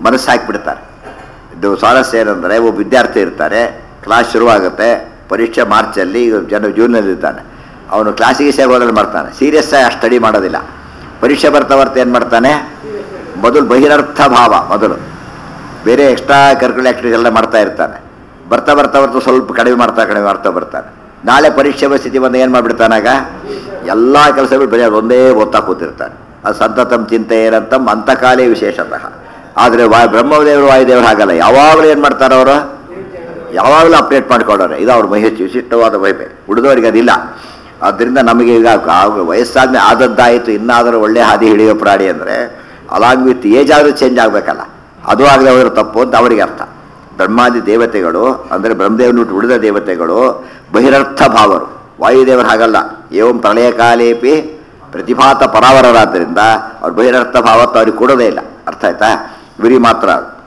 ಮನಸ್ಸು ಹಾಕಿಬಿಡ್ತಾರೆ. ಇದು ಸ್ವಾರಸ್ಯ ಏನಂದರೆ, ಒಬ್ಬ ವಿದ್ಯಾರ್ಥಿ ಇರ್ತಾರೆ, ಕ್ಲಾಸ್ ಶುರುವಾಗುತ್ತೆ, ಪರೀಕ್ಷೆ ಮಾರ್ಚಲ್ಲಿ, ಜೂನ್ನಲ್ಲಿರ್ತಾನೆ. ಅವನು ಕ್ಲಾಸಿಗೆ ಸೇಗೋದ್ರಲ್ಲಿ ಮಾಡ್ತಾನೆ, ಸೀರಿಯಸ್ ಆಗಿ ಸ್ಟಡಿ ಮಾಡೋದಿಲ್ಲ. ಪರೀಕ್ಷೆ ಬರ್ತಾ ಏನು ಮಾಡ್ತಾನೆ, ಮೊದಲು ಬಹಿರರ್ಥ ಭಾವ, ಮೊದಲು ಬೇರೆ ಎಕ್ಸ್ಟ್ರಾ ಕರಿಕ್ಯುಲರ್ ಆ್ಯಕ್ಟಿವಿಟೀಸ್ ಎಲ್ಲ ಮಾಡ್ತಾ ಇರ್ತಾನೆ. ಬರ್ತಾ ಸ್ವಲ್ಪ ಕಡಿಮೆ ಮಾಡ್ತಾ ಬರ್ತಾನೆ. ನಾಳೆ ಪರೀಕ್ಷೆ ಸ್ಥಿತಿ ಬಂದು ಏನು ಮಾಡಿಬಿಡ್ತಾನಾಗ, ಎಲ್ಲ ಕೆಲಸಗಳು ಬರೀ ಒಂದೇ ಓದ್ತಾ ಕೂತಿರ್ತಾನೆ. ಅದು ಸಂತತಂ ಚಿಂತೆ ಏನಂತಮ್ ಅಂತಕಾಲೇ ವಿಶೇಷತಃ. ಆದರೆ ಬ್ರಹ್ಮದೇವರು ವಾಯುದೇವರು ಹಾಗಲ್ಲ, ಯಾವಾಗಲೂ ಏನು ಮಾಡ್ತಾರೆ ಅವರು, ಯಾವಾಗಲೂ ಅಪ್ಡೇಟ್ ಮಾಡ್ಕೊಳ್ಳೋರೆ. ಇದು ಅವ್ರ ಹೆಚ್ಚು ವಿಶಿಷ್ಟವಾದ ವೈಭವ, ಉಳಿದವರಿಗೆ ಅದಿಲ್ಲ. ಆದ್ದರಿಂದ ನಮಗೆ ಈಗ ವಯಸ್ಸಾದ್ಮೇಲೆ ಆದದ್ದಾಯಿತು, ಇನ್ನಾದರೂ ಒಳ್ಳೆ ಹಾದಿ ಹಿಡಿಯೋ ಪ್ರಾಣಿ ಅಂದರೆ ಅಲಾಂಗ್ ವಿತ್ ಏಜ್ ಆದರೂ ಚೇಂಜ್ ಆಗಬೇಕಲ್ಲ, ಅದು ಆಗದೆ ಹೋದ್ರೆ ತಪ್ಪು ಅಂತ ಅವರಿಗೆ ಅರ್ಥ. ಬ್ರಹ್ಮಾದಿ ದೇವತೆಗಳು ಅಂದರೆ ಬ್ರಹ್ಮದೇವನು ಉಳಿದ ದೇವತೆಗಳು ಬಹಿರರ್ಥ ಭಾವರು, ವಾಯುದೇವರು ಹಾಗಲ್ಲ. ಏವಂ ಪ್ರಳಯ ಕಾಲೇಪಿ ಪ್ರತಿಭಾತ ಪರಾವರರಾದ್ದರಿಂದ ಅವ್ರು ಬಹಿರರ್ಥ ಭಾವತ್ತು ಅವ್ರಿಗೆ ಕೊಡೋದೇ ಇಲ್ಲ. ಅರ್ಥ ಆಯ್ತಾ? ಗುರಿ ಮಾತ್ರ.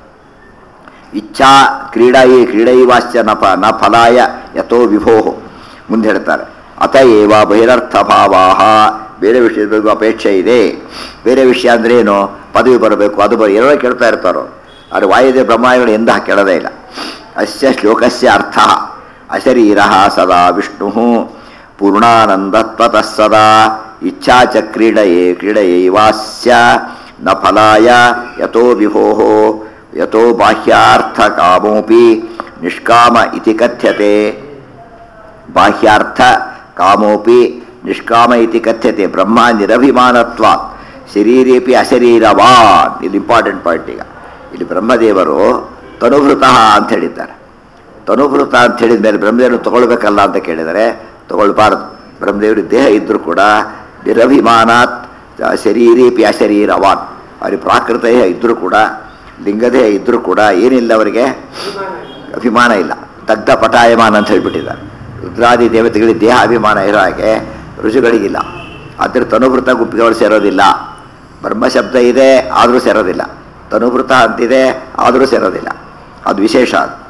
ಇಚ್ಛಾ ಕ್ರೀಡೈವಾಶ್ಚ ನ ಫಲಾಯ ಯಥೋ ವಿಭೋ ಮುಂದೆ ಹೇಳ್ತಾರೆ. ಅತಏವ ಬಹಿರರ್ಥ ಭಾವಾಹ, ಬೇರೆ ವಿಷಯದ ಬಗ್ಗೆ ಅಪೇಕ್ಷೆ ಇದೆ. ಬೇರೆ ವಿಷಯ ಅಂದರೆ ಏನು, ಪದವಿ ಬರಬೇಕು, ಅದು ಏನೋ ಕೇಳ್ತಾ ಇರ್ತಾರೋ. ಆದರೆ ವಾಯುದೇವ ಬ್ರಹ್ಮಾದಿಗಳು ಎಂದ ಕೇಳೋದೇ ಇಲ್ಲ. ಅಸ್ಯ ಶ್ಲೋಕಸ್ಯ ಅರ್ಥ ಅಶರೀರ ಸದಾ ವಿಷ್ಣು ಪೂರ್ಣಾನಂದತ್ವತಃ ಸದಾ ಇಚ್ಛಾ ಚ ಕ್ರೀಡಯೈವಾಸ್ಯ ನ ಫಲಾಯ ಯಥೋ ವಿಭೋ ಯಥೋ ಬಾಹ್ಯಾರ್ಥ ಕಾಮೋಪಿ ನಿಷ್ಕಾಮ ಇತಿ ಕಥ್ಯತೆ. ಬಾಹ್ಯಾರ್ಥ ಕಾಮೋಪಿ ನಿಷ್ಕಾಮ ಇತಿ ಕಥ್ಯತೆ. ಬ್ರಹ್ಮ ನಿರಭಿಮಾನತ್ವ ಶರೀರೇಪಿ ಅಶರೀರವಾನ್. ಇಲ್ಲಿ ಇಂಪಾರ್ಟೆಂಟ್ ಪಾಯಿಂಟ್. ಈಗ ಇಲ್ಲಿ ಬ್ರಹ್ಮದೇವರು ತನುಭೃತ ಅಂತ ಹೇಳಿದ್ದಾರೆ. ತನುಭೃತ ಅಂತ ಹೇಳಿದ ಮೇಲೆ ಬ್ರಹ್ಮದೇವರು ತಗೊಳ್ಬೇಕಲ್ಲ ಅಂತ ಕೇಳಿದರೆ ತಗೊಳ್ಬಾರ್ದು. ಬ್ರಹ್ಮದೇವರಿಗೆ ದೇಹ ಇದ್ದರೂ ಕೂಡ ನಿರಭಿಮಾನಾತ್ ಶರೀರೇಪಿ ಅಶರೀರವಾನ್. ಅವರಿಗೆ ಪ್ರಾಕೃತ ದೇಹ ಇದ್ದರೂ ಕೂಡ, ಲಿಂಗದೇಹ ಇದ್ದರೂ ಕೂಡ ಏನಿಲ್ಲ, ಅವರಿಗೆ ಅಭಿಮಾನ ಇಲ್ಲ. ದಗ್ಧ ಪಟಾಯಮಾನ ಅಂತ ಹೇಳಿಬಿಟ್ಟಿದ್ದಾರೆ. ರುದ್ರಾದಿ ದೇವತೆಗಳಿಗೆ ದೇಹ ಅಭಿಮಾನ ಇರೋ ಹಾಗೆ ಋಷಿಗಳಿಗಿಲ್ಲ. ಆದರೆ ತನುಭೃತ ಗುಂಪಿಗೆ ಸೇರೋದಿಲ್ಲ. ಬ್ರಹ್ಮಶಬ್ದ ಇದೆ ಆದರೂ ಸೇರೋದಿಲ್ಲ, ತನುಭೃತ ಅಂತಿದೆ ಆದರೂ ಸೇರೋದಿಲ್ಲ. ಅದು ವಿಶೇಷ.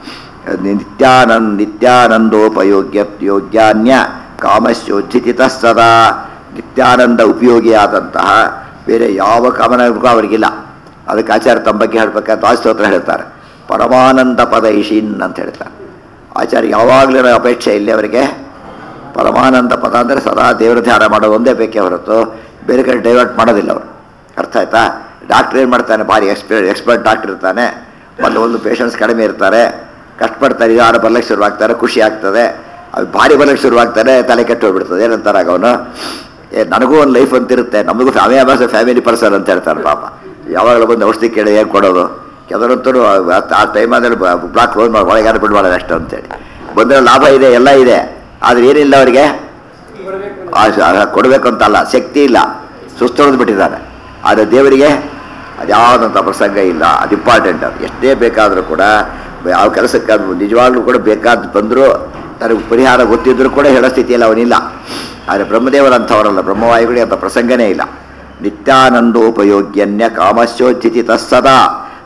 ನಿತ್ಯಾನಂದೋಪಯೋಗ್ಯಾನ್ಯ ಕಾಮಶ್ಚೋಜ್ಜಿತ ಸದಾ. ನಿತ್ಯಾನಂದ ಉಪಯೋಗಿಯಾದಂತಹ ಬೇರೆ ಯಾವ ಕಾಮನಗೂ ಅವರಿಗಿಲ್ಲ. ಅದಕ್ಕೆ ಆಚಾರ್ಯ ತಮ್ಮ ಬಗ್ಗೆ ಹೇಳ್ಬೇಕಾದ್ರೆ ದಾಸಸ್ತೋತ್ರ ಹೇಳ್ತಾರೆ, ಪರಮಾನಂದ ಪದ ಇಶೀನ್ ಅಂತ ಹೇಳ್ತಾರೆ. ಆಚಾರ್ಯ ಯಾವಾಗಲೂ ಅಪೇಕ್ಷೆ ಇಲ್ಲಿ ಅವರಿಗೆ ಪರಮಾನಂದ ಪದ ಅಂದರೆ ಸದಾ ದೇವರ ಧ್ಯಾನ ಮಾಡೋದು ಒಂದೇ ಬೇಕೇ ಹೊರತು ಬೇರೆ ಕಡೆ ಡೈವರ್ಟ್ ಮಾಡೋದಿಲ್ಲ ಅವರು. ಅರ್ಥ ಆಯ್ತಾ? ಡಾಕ್ಟ್ರ್ ಏನು ಮಾಡ್ತಾನೆ, ಭಾರಿ ಎಕ್ಸ್ಪರ್ಟ್ ಡಾಕ್ಟ್ರ್ ಇರ್ತಾನೆ, ಒಂದು ಪೇಷಂಟ್ಸ್ ಕಡಿಮೆ ಇರ್ತಾರೆ, ಕಷ್ಟಪಡ್ತಾರೆ, ಯಾರು ಬರ್ಲಿಕ್ಕೆ ಶುರುವಾಗ್ತಾರೆ, ಖುಷಿ ಆಗ್ತದೆ. ಅದು ಭಾರಿ ಬರ್ಲಿಕ್ಕೆ ಶುರುವಾಗ್ತಾರೆ, ತಲೆ ಕೆಟ್ಟು ಹೋಗ್ಬಿಡ್ತದೆ. ಏನಂತಾರೆ ಆಗ ಅವನು, ನನಗೂ ಒಂದು ಲೈಫ್ ಅಂತಿರುತ್ತೆ, ನಮಗೂ ಫ್ಯಾಮಿಲಿ ಪರ್ಸನ್ ಅಂತ ಹೇಳ್ತಾರೆ. ಪಾಪ ಯಾವಾಗಲೂ ಬಂದು ಔಷಧಿ ಕೇಳಿ ಹೇಗೆ ಕೊಡೋದು, ಕೆಲವರಂತೂ ಆ ಟೈಮ್ ಆದಲ್ಲಿ ಬ್ಲಾಕ್ ಕ್ಲೋಸ್ ಮಾಡಿ ಒಳಗಾರ ಬಿಡಬಾರ್ದು ಅಷ್ಟು ಅಂತೇಳಿ. ಬಂದರೆ ಲಾಭ ಇದೆ, ಎಲ್ಲ ಇದೆ, ಆದರೆ ಏನಿಲ್ಲ ಅವರಿಗೆ ಕೊಡಬೇಕು ಅಂತಲ್ಲ, ಶಕ್ತಿ ಇಲ್ಲ, ಸುಸ್ತೊಳೆದು ಬಿಟ್ಟಿದ್ದಾರೆ. ಆದರೆ ದೇವರಿಗೆ ಅದ್ಯಾವುದಂಥ ಪ್ರಸಂಗ ಇಲ್ಲ. ಅದು ಇಂಪಾರ್ಟೆಂಟ್. ಅದು ಎಷ್ಟೇ ಬೇಕಾದರೂ ಕೂಡ, ಯಾವ ಕೆಲಸಕ್ಕೆ ಅದು ನಿಜವಾಗ್ಲೂ ಕೂಡ ಬೇಕಾದ ಬಂದರೂ ತನಗೆ ಪರಿಹಾರ ಗೊತ್ತಿದ್ದರೂ ಕೂಡ ಹೇಳೋ ಸ್ಥಿತಿಯಲ್ಲಿ ಅವನಿಲ್ಲ. ಆದರೆ ಬ್ರಹ್ಮದೇವರಂಥವರಲ್ಲ, ಬ್ರಹ್ಮವಾಯುಗಳಿಗೆ ಅಂಥ ಪ್ರಸಂಗನೇ ಇಲ್ಲ. ನಿತ್ಯಾನಂದೋಪಯೋಗ್ಯನ್ಯ ಕಾಮಶ್ಚೋಚಿತ ಸದಾ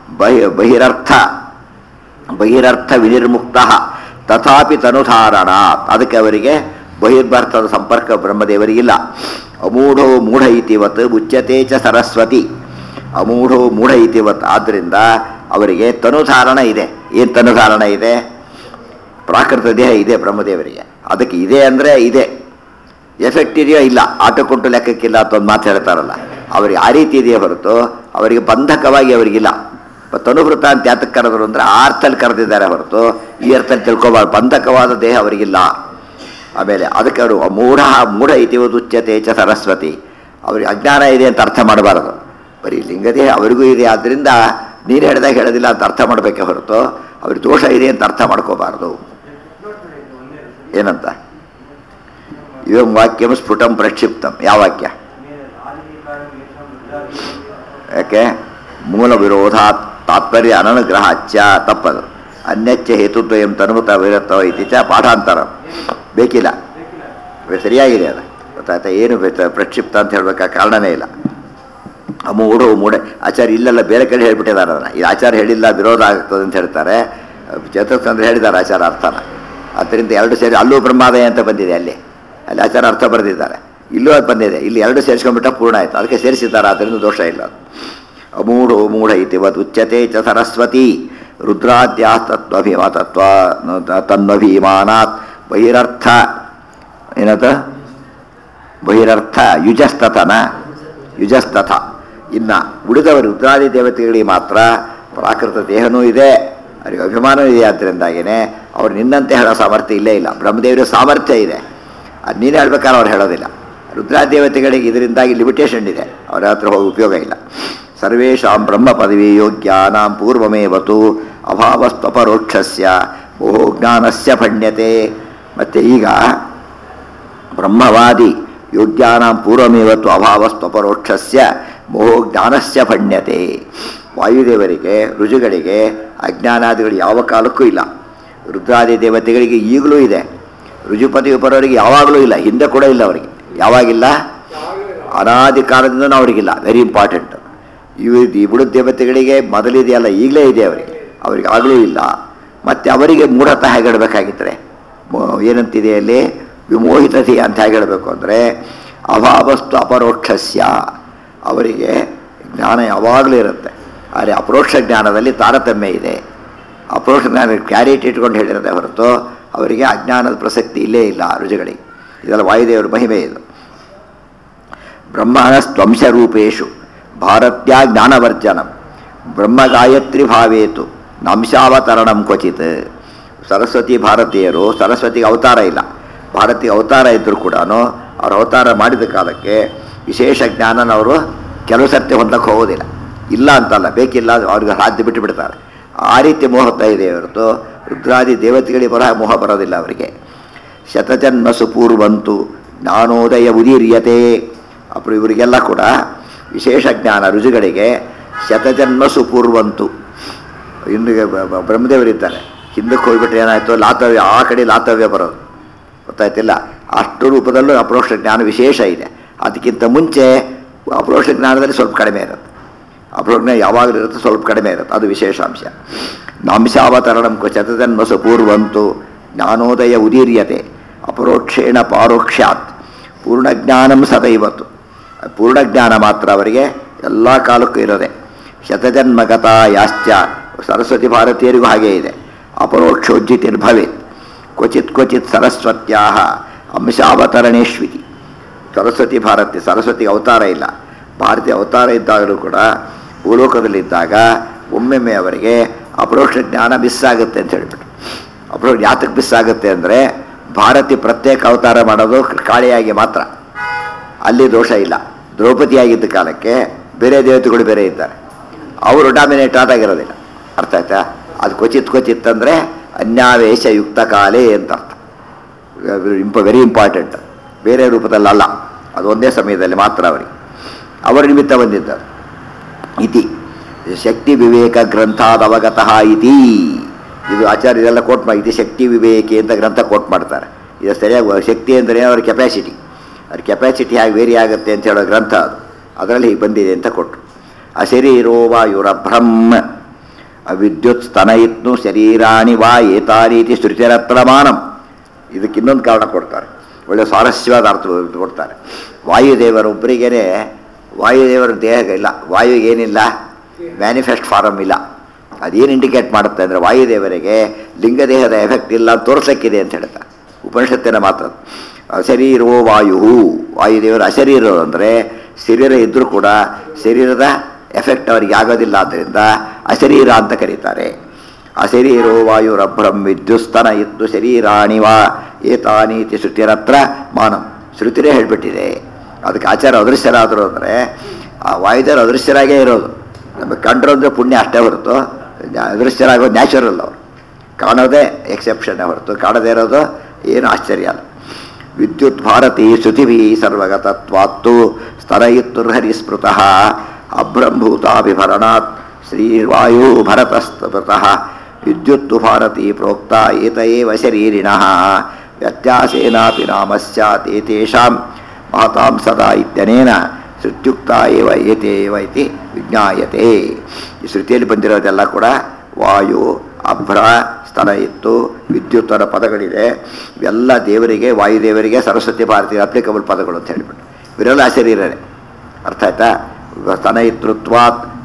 ಬಹಿರರ್ಥ ವಿನಿರ್ಮುಕ್ತ ತಥಾಪಿ ತನುಧಾರಣ. ಅದಕ್ಕೆ ಅವರಿಗೆ ಬಹಿರ್ಭಾರತದ ಸಂಪರ್ಕ ಬ್ರಹ್ಮದೇವರಿಗಿಲ್ಲ. ಅಮೂಢೋ ಮೂಢ ಇತಿವತ್ ಉಚ್ಯತೆ ಚ ಸರಸ್ವತಿ. ಅಮೂಢೋ ಮೂಢ ಇತಿವತ್. ಆದ್ದರಿಂದ ಅವರಿಗೆ ತನುಧಾರಣ ಇದೆ. ಏನು ತನುಧಾರಣ ಇದೆ? ಪ್ರಾಕೃತ ದೇಹ ಇದೆ ಬ್ರಹ್ಮದೇವರಿಗೆ. ಅದಕ್ಕೆ ಇದೆ ಅಂದರೆ ಇದೆ, ಎಫೆಕ್ಟ್ ಇದೆಯೋ ಇಲ್ಲ, ಆಟ ಕೊಟ್ಟು ಲೆಕ್ಕಕ್ಕಿಲ್ಲ ಅಂತ ಒಂದು ಮಾತು ಹೇಳ್ತಾರಲ್ಲ, ಅವರಿಗೆ ಆ ರೀತಿ ಇದೆಯೇ ಹೊರತು ಅವರಿಗೆ ಬಂಧಕವಾಗಿ ಅವರಿಗಿಲ್ಲ. ತನುಭೃತ ಅಂತ ಯಾತಕ್ಕೆ ಕರೆದ್ರು ಅಂದರೆ ಆ ಅರ್ಥದಲ್ಲಿ ಕರೆದಿದ್ದಾರೆ ಹೊರತು ಈ ಅರ್ಥದಲ್ಲಿ ತಿಳ್ಕೊಬಾರ್ದು. ಬಂಧಕವಾದ ದೇಹ ಅವರಿಗಿಲ್ಲ. ಆಮೇಲೆ ಅದಕ್ಕೆ ಅವರು ಮೂಢ ಇತಿವದುಚ್ಯತೆ ಚ ಸರಸ್ವತಿ. ಅವರಿಗೆ ಅಜ್ಞಾನ ಇದೆ ಅಂತ ಅರ್ಥ ಮಾಡಬಾರದು. ಬರೀ ಲಿಂಗದೇಹ ಅವರಿಗೂ ಇದೆ, ಆದ್ದರಿಂದ ನೀರು ಹೇಳಿದಾಗ ಹೇಳೋದಿಲ್ಲ ಅಂತ ಅರ್ಥ ಮಾಡಬೇಕೆ ಹೊರತು ಅವ್ರಿಗೆ ದೋಷ ಇದೆ ಅಂತ ಅರ್ಥ ಮಾಡ್ಕೋಬಾರ್ದು. ಏನಂತ ಇವಂ ವಾಕ್ಯಂ ಸ್ಫುಟಂ ಪ್ರಕ್ಷಿಪ್ತಂ. ಯಾವ ವಾಕ್ಯ? ಯಾಕೆ? ಮೂಲ ವಿರೋಧಾತ್ ತಾತ್ಪರ್ಯ ಅನನುಗ್ರಹಾಚ್ಯ ತಪ್ಪದು. ಅನ್ಯಚ್ಚ ಹೇತುದ್ವಯಂ ತನ್ಮುತ ವಿರತ್ತವ ಇತಿ ಚ ಪಾಠಾಂತರ ಬೇಕಿಲ್ಲ. ಸರಿಯಾಗಿದೆ ಅದು, ಗೊತ್ತಾಯ್ತಾ? ಏನು ಪ್ರಕ್ಷಿಪ್ತ ಅಂತ ಹೇಳ್ಬೇಕಾ ಕಾರಣನೇ ಇಲ್ಲ. ಮೂಢ ಆಚಾರ್ಯ ಇಲ್ಲೆಲ್ಲ ಬೇರೆ ಕಡೆ ಹೇಳ್ಬಿಟ್ಟಿದ್ದಾರೆ ಅದನ್ನು. ಈ ಆಚಾರ ಹೇಳಿಲ್ಲ ವಿರೋಧ ಆಗ್ತದೆ ಅಂತ ಹೇಳ್ತಾರೆ. ಚತುರ್ಥಂದ್ರೆ ಹೇಳಿದ್ದಾರೆ ಆಚಾರ ಅರ್ಥನ. ಆದ್ದರಿಂದ ಎರಡು ಸೇರಿ ಅಲ್ಲೂ ಬ್ರಹ್ಮಾದಯ ಅಂತ ಬಂದಿದೆ, ಅಲ್ಲಿ ಆಚಾರ ಅರ್ಥ ಬರೆದಿದ್ದಾರೆ, ಇಲ್ಲೂ ಅದು ಬಂದಿದೆ. ಇಲ್ಲಿ ಎರಡು ಸೇರಿಸ್ಕೊಂಡ್ಬಿಟ್ಟ ಪೂರ್ಣ ಆಯಿತು, ಅದಕ್ಕೆ ಸೇರಿಸಿದ್ದಾರೆ, ಆದ್ದರಿಂದ ದೋಷ ಇಲ್ಲ. ಅಮೂಢೋ ಮೂಢ ಇತಿ ವದ್ ಉಚ್ಯತೆ ಚ ಸರಸ್ವತಿ ರುದ್ರಾದ್ಯಾ ತತ್ವ ತನ್ವಭಿಮಾನಾತ್ ಬಹಿರರ್ಥ ಏನತ ಬಹಿರರ್ಥ ಯುಜಸ್ತತನ ಯುಜಸ್ತಥ. ಇನ್ನು ಉಳಿದವರು ರುದ್ರಾದಿ ದೇವತೆಗಳಿಗೆ ಮಾತ್ರ ಪ್ರಾಕೃತ ದೇಹನೂ ಇದೆ, ಅವರಿಗೆ ಅಭಿಮಾನವೂ ಇದೆ. ಆದ್ದರಿಂದಾಗಿಯೇ ಅವ್ರು ನಿನ್ನಂತೆ ಹೇಳೋ ಸಾಮರ್ಥ್ಯ ಇಲ್ಲೇ ಇಲ್ಲ. ಬ್ರಹ್ಮದೇವರ ಸಾಮರ್ಥ್ಯ ಇದೆ, ಅದು ನೀನು ಹೇಳ್ಬೇಕಾದ್ರೆ ಅವ್ರು ಹೇಳೋದಿಲ್ಲ. ರುದ್ರಾದೇವತೆಗಳಿಗೆ ಇದರಿಂದಾಗಿ ಲಿಮಿಟೇಷನ್ ಇದೆ, ಅವರ ಹತ್ರ ಹೋಗಿ ಉಪಯೋಗ ಇಲ್ಲ. ಸರ್ವೇಷಾಂ ಬ್ರಹ್ಮ ಪದವಿ ಯೋಗ್ಯಾನಾಂ ಪೂರ್ವಮೇವತು ಅಭಾವಸ್ತ್ವಪರೋಕ್ಷಸ್ಯ ಮೋಹೋ ಜ್ಞಾನಸ್ಯ ಭಣ್ಯತೆ. ಮತ್ತು ಈಗ ಬ್ರಹ್ಮವಾದಿ ಯೋಗ್ಯಾನಾಂ ಪೂರ್ವಮೇವತ್ತು ಅಭಾವಸ್ತ್ವಪರೋಕ್ಷಸ್ಯ ಮೋಹೋ ಜ್ಞಾನಸ್ಯ ಭಣ್ಯತೆ. ವಾಯುದೇವರಿಗೆ ಋಜುಗಳಿಗೆ ಅಜ್ಞಾನಾದಿಗಳು ಯಾವ ಕಾಲಕ್ಕೂ ಇಲ್ಲ. ರುದ್ರಾದಿ ದೇವತೆಗಳಿಗೆ ಈಗಲೂ ಇದೆ, ಋಜುಪತಿ ಉಪರವರಿಗೆ ಯಾವಾಗಲೂ ಇಲ್ಲ, ಹಿಂದೆ ಕೂಡ ಇಲ್ಲ. ಅವರಿಗೆ ಯಾವಾಗಿಲ್ಲ? ಅನಾದಿ ಕಾಲದಿಂದ ಅವರಿಗಿಲ್ಲ. Very important. ಈ ಬುಡ ದೇವತೆಗಳಿಗೆ ಮೊದಲಿದೆಯಲ್ಲ, ಈಗಲೇ ಇದೆ ಅವರಿಗೆ ಆಗಲೂ ಇಲ್ಲ. ಮತ್ತು ಅವರಿಗೆ ಮೂಢತಃ ಹೇಗಿಡಬೇಕಾಗಿದ್ದರೆ ಏನಂತಿದೆ ಅಲ್ಲಿ ವಿಮೋಹಿತತೆ ಅಂತ ಹೇಗೆ ಹೇಳಬೇಕು ಅಂದರೆ ಅಭಾವಸ್ತು ಅಪರೋಕ್ಷಸ್ಯ. ಅವರಿಗೆ ಜ್ಞಾನ ಯಾವಾಗಲೂ ಇರುತ್ತೆ, ಆದರೆ ಅಪರೋಕ್ಷ ಜ್ಞಾನದಲ್ಲಿ ತಾರತಮ್ಯ ಇದೆ. ಅಪರೋಕ್ಷ ಜ್ಞಾನ ಕ್ಲಾರಿಟಿ ಇಟ್ಕೊಂಡು ಹೇಳಿರುತ್ತೆ ಹೊರತು ಅವರಿಗೆ ಅಜ್ಞಾನದ ಪ್ರಸಕ್ತಿ ಇಲ್ಲೇ ಇಲ್ಲ ರುಜುಗಳಿಗೆ. ಇದೆಲ್ಲ ವಾಯುದೇವರ ಮಹಿಮೆ ಇದು. ಬ್ರಹ್ಮಣಸ್ತ್ವಂಶರೂಪೇಶು ಭಾರತ್ಯ ಜ್ಞಾನವರ್ಜನಂ ಬ್ರಹ್ಮಗಾಯತ್ರಿ ಭಾವೇತು ಅಂಶಾವತರಣಂ ಕ್ವಚಿತ್. ಸರಸ್ವತಿ ಭಾರತೀಯರು, ಸರಸ್ವತಿಗೆ ಅವತಾರ ಇಲ್ಲ, ಭಾರತೀಯ ಅವತಾರ ಇದ್ದರೂ ಕೂಡ ಅವ್ರ ಅವತಾರ ಮಾಡಿದ ಕಾಲಕ್ಕೆ ವಿಶೇಷ ಜ್ಞಾನನ ಅವರು ಕೆಲವು ಸರ್ತಿ ಹೊಂದಕ್ಕೆ ಹೋಗೋದಿಲ್ಲ. ಇಲ್ಲ ಅಂತಲ್ಲ, ಬೇಕಿಲ್ಲ, ಅವ್ರಿಗೆ ಸಾಧ್ಯ ಬಿಟ್ಟು ಬಿಡ್ತಾರೆ. ಆ ರೀತಿ ಮೋಹತ್ವ ಇದೆ ಹೊರತು ರುದ್ರಾದಿ ದೇವತೆಗಳಿಗೆ ಬರಹ ಮೋಹ ಬರೋದಿಲ್ಲ ಅವರಿಗೆ. ಶತಜನ್ಮಸು ಪೂರ್ವಂತು ಜ್ಞಾನೋದಯ ಉದೀರ್ಯತೆ. ಅప్పుడు ಇವರಿಗೆಲ್ಲ ಕೂಡ ವಿಶೇಷ ಜ್ಞಾನ ರುಜುಗಳಿಗೆ ಶತಜನ್ಮಸು ಪೂರ್ವಂತು. ಇನ್ನು ಬ್ರಹ್ಮದೇವರಿದ್ದಾರೆ, ಹಿಂದಕ್ಕೆ ಹೋಗ್ಬಿಟ್ರೆ ಏನಾಯಿತು, ಲಾತವ್ಯ, ಆ ಕಡೆ ಲಾತವ್ಯ ಬರೋದು ಗೊತ್ತಾಯ್ತಿಲ್ಲ. ಅಷ್ಟು ರೂಪದಲ್ಲೂ ಅಪರೋಕ್ಷ ಜ್ಞಾನ ವಿಶೇಷ ಇದೆ. ಅದಕ್ಕಿಂತ ಮುಂಚೆ ಅಪರೋಕ್ಷ ಜ್ಞಾನದಲ್ಲಿ ಸ್ವಲ್ಪ ಕಡಿಮೆ ಇರುತ್ತೆ. ಅಪರೋಕ್ಷ ಜ್ಞಾನ ಯಾವಾಗಲೂ ಇರುತ್ತೆ, ಸ್ವಲ್ಪ ಕಡಿಮೆ ಇರುತ್ತೆ, ಅದು ವಿಶೇಷಾಂಶ. ನಾಂಶಾವತರಣಂ ಶತಜನ್ಮಸು ಪೂರ್ವಂತು ಜ್ಞಾನೋದಯ ಉದೀರ್ಯತೆ ಅಪರೋಕ್ಷೇಣ ಪಾರೋಕ್ಷಾತ್ ಪೂರ್ಣಜ್ಞಾನಂ ಸದೈವತ್ತು. ಪೂರ್ಣಜ್ಞಾನ ಮಾತ್ರ ಅವರಿಗೆ ಎಲ್ಲ ಕಾಲಕ್ಕೂ ಇರೋದೆ. ಶತಜನ್ಮಗತ ಯಾಶ್ಚ ಸರಸ್ವತಿ ಭಾರತೀಯರಿಗೂ ಹಾಗೇ ಇದೆ. ಅಪರೋಕ್ಷೋಜ್ಜಿತಿರ್ಭವೇತ್ ಕ್ವಚಿತ್ ಕ್ವಚಿತ್ ಸರಸ್ವತ್ಯಾ ಅಂಶಾವತರಣೇಶ್ವಿತಿ. ಸರಸ್ವತಿ ಭಾರತಿ, ಸರಸ್ವತಿಗೆ ಅವತಾರ ಇಲ್ಲ, ಭಾರತೀಯ ಅವತಾರ ಇದ್ದಾಗಲೂ ಕೂಡ ಭೂಲೋಕದಲ್ಲಿದ್ದಾಗ ಒಮ್ಮೆಮ್ಮೆ ಅವರಿಗೆ ಅಪರೋಕ್ಷ ಜ್ಞಾನ ಮಿಸ್ ಆಗುತ್ತೆ ಅಂತ ಹೇಳ್ಬಿಟ್ಟು. ಅಪರೋಕ್ಷ ಯಾತಕ್ಕೆ ಮಿಸ್ ಆಗುತ್ತೆ ಅಂದರೆ ಭಾರತಿ ಪ್ರತ್ಯೇಕ ಅವತಾರ ಮಾಡೋದು ಕಾಳಿಯಾಗಿ ಮಾತ್ರ, ಅಲ್ಲಿ ದೋಷ ಇಲ್ಲ. ದ್ರೌಪದಿಯಾಗಿದ್ದ ಕಾಲಕ್ಕೆ ಬೇರೆ ದೇವತೆಗಳು ಬೇರೆ ಇದ್ದಾರೆ, ಅವರು ಡಾಮಿನೇಟ್ ಆದಾಗಿರೋದಿಲ್ಲ. ಅರ್ಥ ಆಯ್ತಾ? ಅದು ಕ್ವಚಿತ್ ಕ್ವಚಿತ್ ಅಂದರೆ ಅನ್ಯಾವೇಶ ಯುಕ್ತ ಕಾಲೇ ಅಂತ ಅರ್ಥ. Very important. ಬೇರೆ ರೂಪದಲ್ಲಲ್ಲ, ಅದು ಒಂದೇ ಸಮಯದಲ್ಲಿ ಮಾತ್ರ ಅವರಿಗೆ ಅವರ ನಿಮಿತ್ತ ಬಂದಿದ್ದಾರೆ. ಇತಿ ಶಕ್ತಿ ವಿವೇಕ ಗ್ರಂಥಾದ ಅವಗತಃ ಇತಿ. ಇದು ಆಚಾರ್ಯರೆಲ್ಲ ಕೋಟ್ ಮಾಡಿ, ಇದು ಶಕ್ತಿ ವಿವೇಕಿ ಅಂತ ಗ್ರಂಥ ಕೋಟ್ ಮಾಡ್ತಾರೆ. ಇದು ಸರಿಯಾಗಿ ಶಕ್ತಿ ಅಂದರೆ ಅವ್ರ ಕೆಪಾಸಿಟಿ, ಅವ್ರ ಕೆಪಾಸಿಟಿ ಹೇಗೆ ವೇರಿ ಆಗುತ್ತೆ ಅಂತ ಹೇಳೋ ಗ್ರಂಥ ಅದು. ಅದರಲ್ಲಿ ಹೀಗೆ ಬಂದಿದೆ ಅಂತ ಕೊಟ್ಟರು. ಅಶರೀರೋ ವಾಯುರಭ್ರಹ್ಮ ವಿದ್ಯುತ್ ಸ್ತನಯಿತ್ನು ಶರೀರಾಣಿ ವಾ ಏತಾರೀತಿ ಶ್ರುತಿರತ್ರಮಾನಂ. ಇದಕ್ಕೆ ಇನ್ನೊಂದು ಕಾರಣ ಕೊಡ್ತಾರೆ, ಒಳ್ಳೆ ಸ್ವಾರಸ್ಯವಾದ ಅರ್ಥ ಕೊಡ್ತಾರೆ. ವಾಯುದೇವರೊಬ್ಬರಿಗೇ ವಾಯುದೇವರ ದೇಹ ಇಲ್ಲ, ವಾಯುಗೇನಿಲ್ಲ, ಮ್ಯಾನಿಫೆಸ್ಟ್ ಫಾರಮ್ ಇಲ್ಲ. ಅದೇನು ಇಂಡಿಕೇಟ್ ಮಾಡುತ್ತೆ ಅಂದರೆ ವಾಯುದೇವರಿಗೆ ಲಿಂಗದೇಹದ ಎಫೆಕ್ಟ್ ಇಲ್ಲ ತೋರಿಸಕ್ಕಿದೆ ಅಂತ ಹೇಳ್ತಾರೆ ಉಪನಿಷತ್ತಿನ ಮಾತ್ರ. ಅಶರೀರೋ ವಾಯು, ವಾಯುದೇವರು ಅಶರೀರ ಅಂದರೆ ಶರೀರ ಇದ್ದರೂ ಕೂಡ ಶರೀರದ ಎಫೆಕ್ಟ್ ಅವರಿಗೆ ಆಗೋದಿಲ್ಲ, ಆದ್ದರಿಂದ ಅಶರೀರ ಅಂತ ಕರೀತಾರೆ. ಅಶರೀರೋ ವಾಯುರಭ್ರಂ ವಿದ್ಯುಸ್ತನ ಇತ್ತು ಶರೀರಾಣಿ ವಾ ಏತಾನೀತಿ ಶ್ರುತಿರತ್ರ ಮಾನಂ. ಶ್ರುತಿರೇ ಹೇಳಿಬಿಟ್ಟಿದೆ. ಅದಕ್ಕೆ ಆಚಾರ ಅದೃಶ್ಯರಾದರು ಅಂದರೆ ಆ ವಾಯುದೇವರು ಅದೃಶ್ಯರಾಗೇ ಇರೋದು. ನಮಗೆ ಕಂಡ್ರು ಅಂದರೆ ಪುಣ್ಯ ಅಷ್ಟೇ ಹೊರತು ಅದೃಶ್ಯರಾಗೋದು ನ್ಯಾಚುರಲ್. ಅವರು ಕಾಣೋದೇ ಎಕ್ಸೆಪ್ಷನ್ನೇ ಹೊರತು ಕಾಣದೇ ಇರೋದು ಏನು ಆಶ್ಚರ್ಯ ಅಲ್ಲ. ವಿದ್ಯುತ್ ಭಾರತಿ ಶ್ರುತಿಭಿ ಸರ್ವಗತತ್ವಾತ್ತು ಸ್ತರಯಿತ್ತುರ್ಹರಿ ಸ್ಮೃತಃ ಅಬ್ರಂಭೂತಾಭಿಭರಣಾತ್ ಶ್ರೀವಾಯು ಭರತಸ್ತೃತಃ ವಿದ್ಯುತ್ತು ಭಾರತಿ ಪ್ರೋಕ್ತ ಏತಯೇವ ಶರೀರಿಣಃ ವ್ಯತ್ಯಾಸೇನಾಪಿ ನಾಮಸ್ಯಾತ್ ಏತೇಷಾಂ ಮಹತಾಂ ಸದಾ ಇತ್ಯನೇನ ಶ್ರುತ್ಯುಕ್ತ ಏವ ಏತೇವ ಇತಿ ವಿಜ್ಞಾಯತೆ. ಈ ಶ್ರುತಿಯಲ್ಲಿ ಬಂದಿರೋದೆಲ್ಲ ಕೂಡ ವಾಯು, ಅಭ್ರ, ಸ್ತನ ಇತ್ತು, ವಿದ್ಯುತ್ತರ ಪದಗಳಿದೆ. ಇವೆಲ್ಲ ದೇವರಿಗೆ, ವಾಯುದೇವರಿಗೆ, ಸರಸ್ವತಿ ಭಾರತೀಯ ಅಪ್ಲಿಕಬಲ್ ಪದಗಳು ಅಂತ ಹೇಳಿಬಿಟ್ಟು ಇವರೆಲ್ಲ ಅಶರೀರನೇ. ಅರ್ಥ ಆಯ್ತಾ? ಸ್ತನ ಇತೃತ್ವಾತ್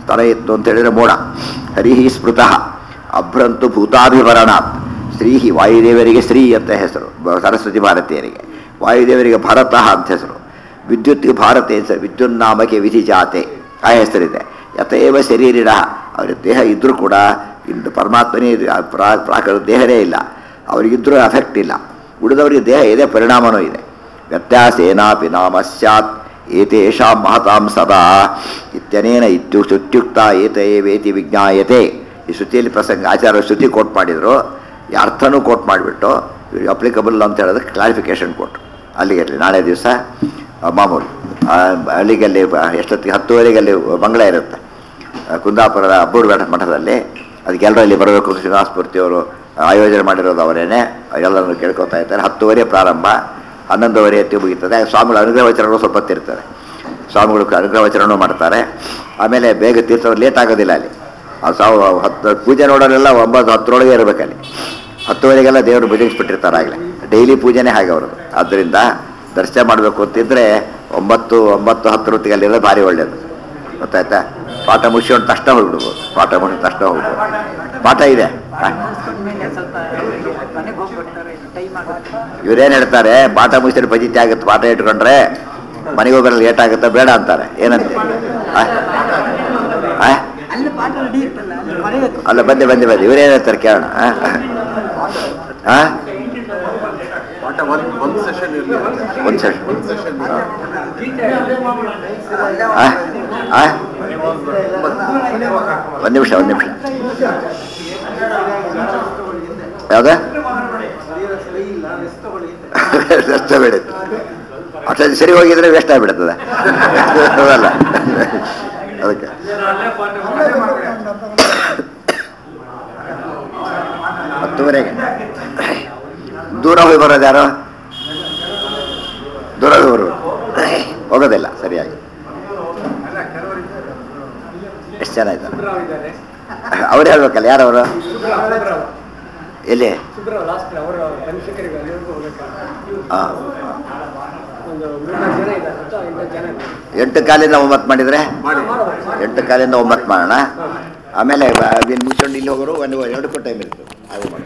ತಲೆ ಎತ್ತು ಅಂತ ಹೇಳಿದರೆ ಮೋಡ. ಹರಿಹಿ ಸ್ಮೃತಃ ಅಭ್ರಂತು ಭೂತಾಭಿಭರಣಾತ್. ಶ್ರೀಹಿ ವಾಯುದೇವರಿಗೆ ಶ್ರೀ ಅಂತ ಹೆಸರು, ಸರಸ್ವತಿ ಭಾರತೀಯರಿಗೆ. ವಾಯುದೇವರಿಗೆ ಭರತಃ ಅಂತ ಹೆಸರು. ವಿದ್ಯುತ್ಗೆ ಭಾರತೆ ಹೆಸರು, ವಿದ್ಯುನ್ನಾಮಕ್ಕೆ ವಿಧಿ ಜಾತೆ ಆ ಹೆಸರಿದೆ. ಯಥೇವ ಶರೀರಿಣ, ಅವರಿಗೆ ದೇಹ ಇದ್ದರೂ ಕೂಡ ಇಂದು ಪರಮಾತ್ಮನೇ ಪ್ರಾಕೃತ ದೇಹನೇ ಇಲ್ಲ, ಅವರಿಗಿದ್ರೂ ಅಫೆಕ್ಟ್ ಇಲ್ಲ. ಉಳಿದವರಿಗೆ ದೇಹ ಇದೆ, ಪರಿಣಾಮನೂ ಇದೆ. ವ್ಯತ್ಯಾಸೇನಾಪಿ ನಾಮ ಸ್ಯಾತ್ ಏತೇಷಾಂ ಮಹತಾಂ ಸದಾ ಇತ್ಯನೇನ ಇತ್ಯುಕ್ತ ಏತೇವೇತಿ ವಿಜ್ಞಾಯತೆ. ಈ ಶ್ರುತಿಯಲ್ಲಿ ಪ್ರಸಂಗ ಆಚಾರ್ಯ ಶ್ರುತಿ ಕೋಟ್ ಮಾಡಿದರು, ಈ ಅರ್ಥನೂ ಕೋಟ್ ಮಾಡಿಬಿಟ್ಟು ಇವ್ರಿಗೆ ಅಪ್ಲಿಕಬಲ್ ಅಂತ ಹೇಳೋದಕ್ಕೆ ಕ್ಲಾರಿಫಿಕೇಷನ್ ಕೊಟ್ಟರು. ಅಲ್ಲಿಗೆ ಇರಲಿ, ನಾಳೆ ದಿವಸ ಮಾಮೂಲು ಅಲ್ಲಿಗೆ ಅಲ್ಲಿ ಎಷ್ಟೊತ್ತಿಗೆ 10:30 ಅಲ್ಲಿ ಮಂಗಳ ಇರುತ್ತೆ ಕುಂದಾಪುರದ ಅಬ್ಬೂರು ಮಠದಲ್ಲಿ. ಅದಕ್ಕೆ ಎಲ್ಲರೂ ಅಲ್ಲಿ ಬರಬೇಕು. ಶ್ರೀನಿವಾಸಮೂರ್ತಿಯವರು ಆಯೋಜನೆ ಮಾಡಿರೋದು ಅವರೇನೆ, ಎಲ್ಲರನ್ನು ಕೇಳ್ಕೊತಾ ಇದ್ದಾರೆ. 10:30 ಪ್ರಾರಂಭ, 11:30 ಎತ್ತಿ ಮುಗಿತದೆ. ಸ್ವಾಮಿಗಳು ಅನುಗ್ರಹ ವಚನಗಳು ಸ್ವಲ್ಪ ಹೊತ್ತಿರ್ತಾರೆ, ಸ್ವಾಮಿಗಳು ಅನುಗ್ರಹ ವಚನವೂ ಮಾಡ್ತಾರೆ. ಆಮೇಲೆ ಬೇಗ ತೀರ್ಥವ್ರು ಲೇಟ್ ಆಗೋದಿಲ್ಲ ಅಲ್ಲಿ. ಪೂಜೆ ನೋಡೋರೆಲ್ಲ 9-10 ಇರಬೇಕಲ್ಲಿ. 10:30 ದೇವರು ಬದಿಗಿಸ್ಬಿಟ್ಟಿರ್ತಾರೆ ಆಗಲೇ. ಡೈಲಿ ಪೂಜೆನೇ ಹಾಗೆ ಅವ್ರದ್ದು. ಆದ್ದರಿಂದ ದರ್ಶನ ಮಾಡಬೇಕು ಅಂತಿದ್ರೆ 9-10 ಅಲ್ಲಿರೋದು ಭಾರಿ ಒಳ್ಳೆಯದು. ಗೊತ್ತಾಯ್ತಾ? ಪಾಠ ಮುಗಿಸ್ಕೊಂಡು ತಕ್ಷಣ ಹೋಗ್ಬಿಡ್ಬೋದು. ಪಾಠ ಮುಗಿದ ತಕ್ಷಣ ಹೋಗ್ಬೋದು. ಪಾಠ ಇದೆ. ಇವರೇನು ಹೇಳ್ತಾರೆ, ಪಾಠ ಮುಗಿಸಿದ್ರೆ ಬಜಿತಿ ಆಗುತ್ತೆ, ಪಾಠ ಇಟ್ಕೊಂಡ್ರೆ ಮನೆಗೆ ಹೋಗೋಲ್ಲ, ಲೇಟ್ ಆಗುತ್ತೆ, ಬೇಡ ಅಂತಾರೆ. ಏನಂತೆ? ಅಲ್ಲ ಬಂದೆ ಇವರೇನು ಹೇಳ್ತಾರೆ ಕೇಳೋಣ. ಒಂದು ಸೆಷನ್ ಒಂದು ನಿಮಿಷ ಯಾವ್ದ ಬೇಡ, ಅಷ್ಟೊಂದು ಸರಿ ಹೋಗಿದ್ರೆ ವೇಸ್ಟ್ ಆಗಿಬಿಡ್ತದೆ. ಅದಲ್ಲ ಅದಕ್ಕೆ 10:30 ದೂರ ಹೋಗಿ ಬರೋದು ಯಾರು? ದೂರ ಹೋಗಿ ಬರೋದು ಹೋಗೋದಿಲ್ಲ ಸರಿಯಾಗಿ. ಎಷ್ಟು ಜನ ಇದ್ದಾರೆ ಅವ್ರು ಹೇಳ್ಬೇಕಲ್ಲ, ಯಾರವರು? ಎಲ್ಲಿ? ಹಾಂ, 8:15 ಮಾಡಿದರೆ 8:15 ಮಾಡೋಣ. ಆಮೇಲೆ ಮುಗಿಸ್ಕೊಂಡು ಇಲ್ಲಿ ಹೋಗೋರು 1 2 ಟೈಮ್ ಇರ್ತದೆ. ಅದು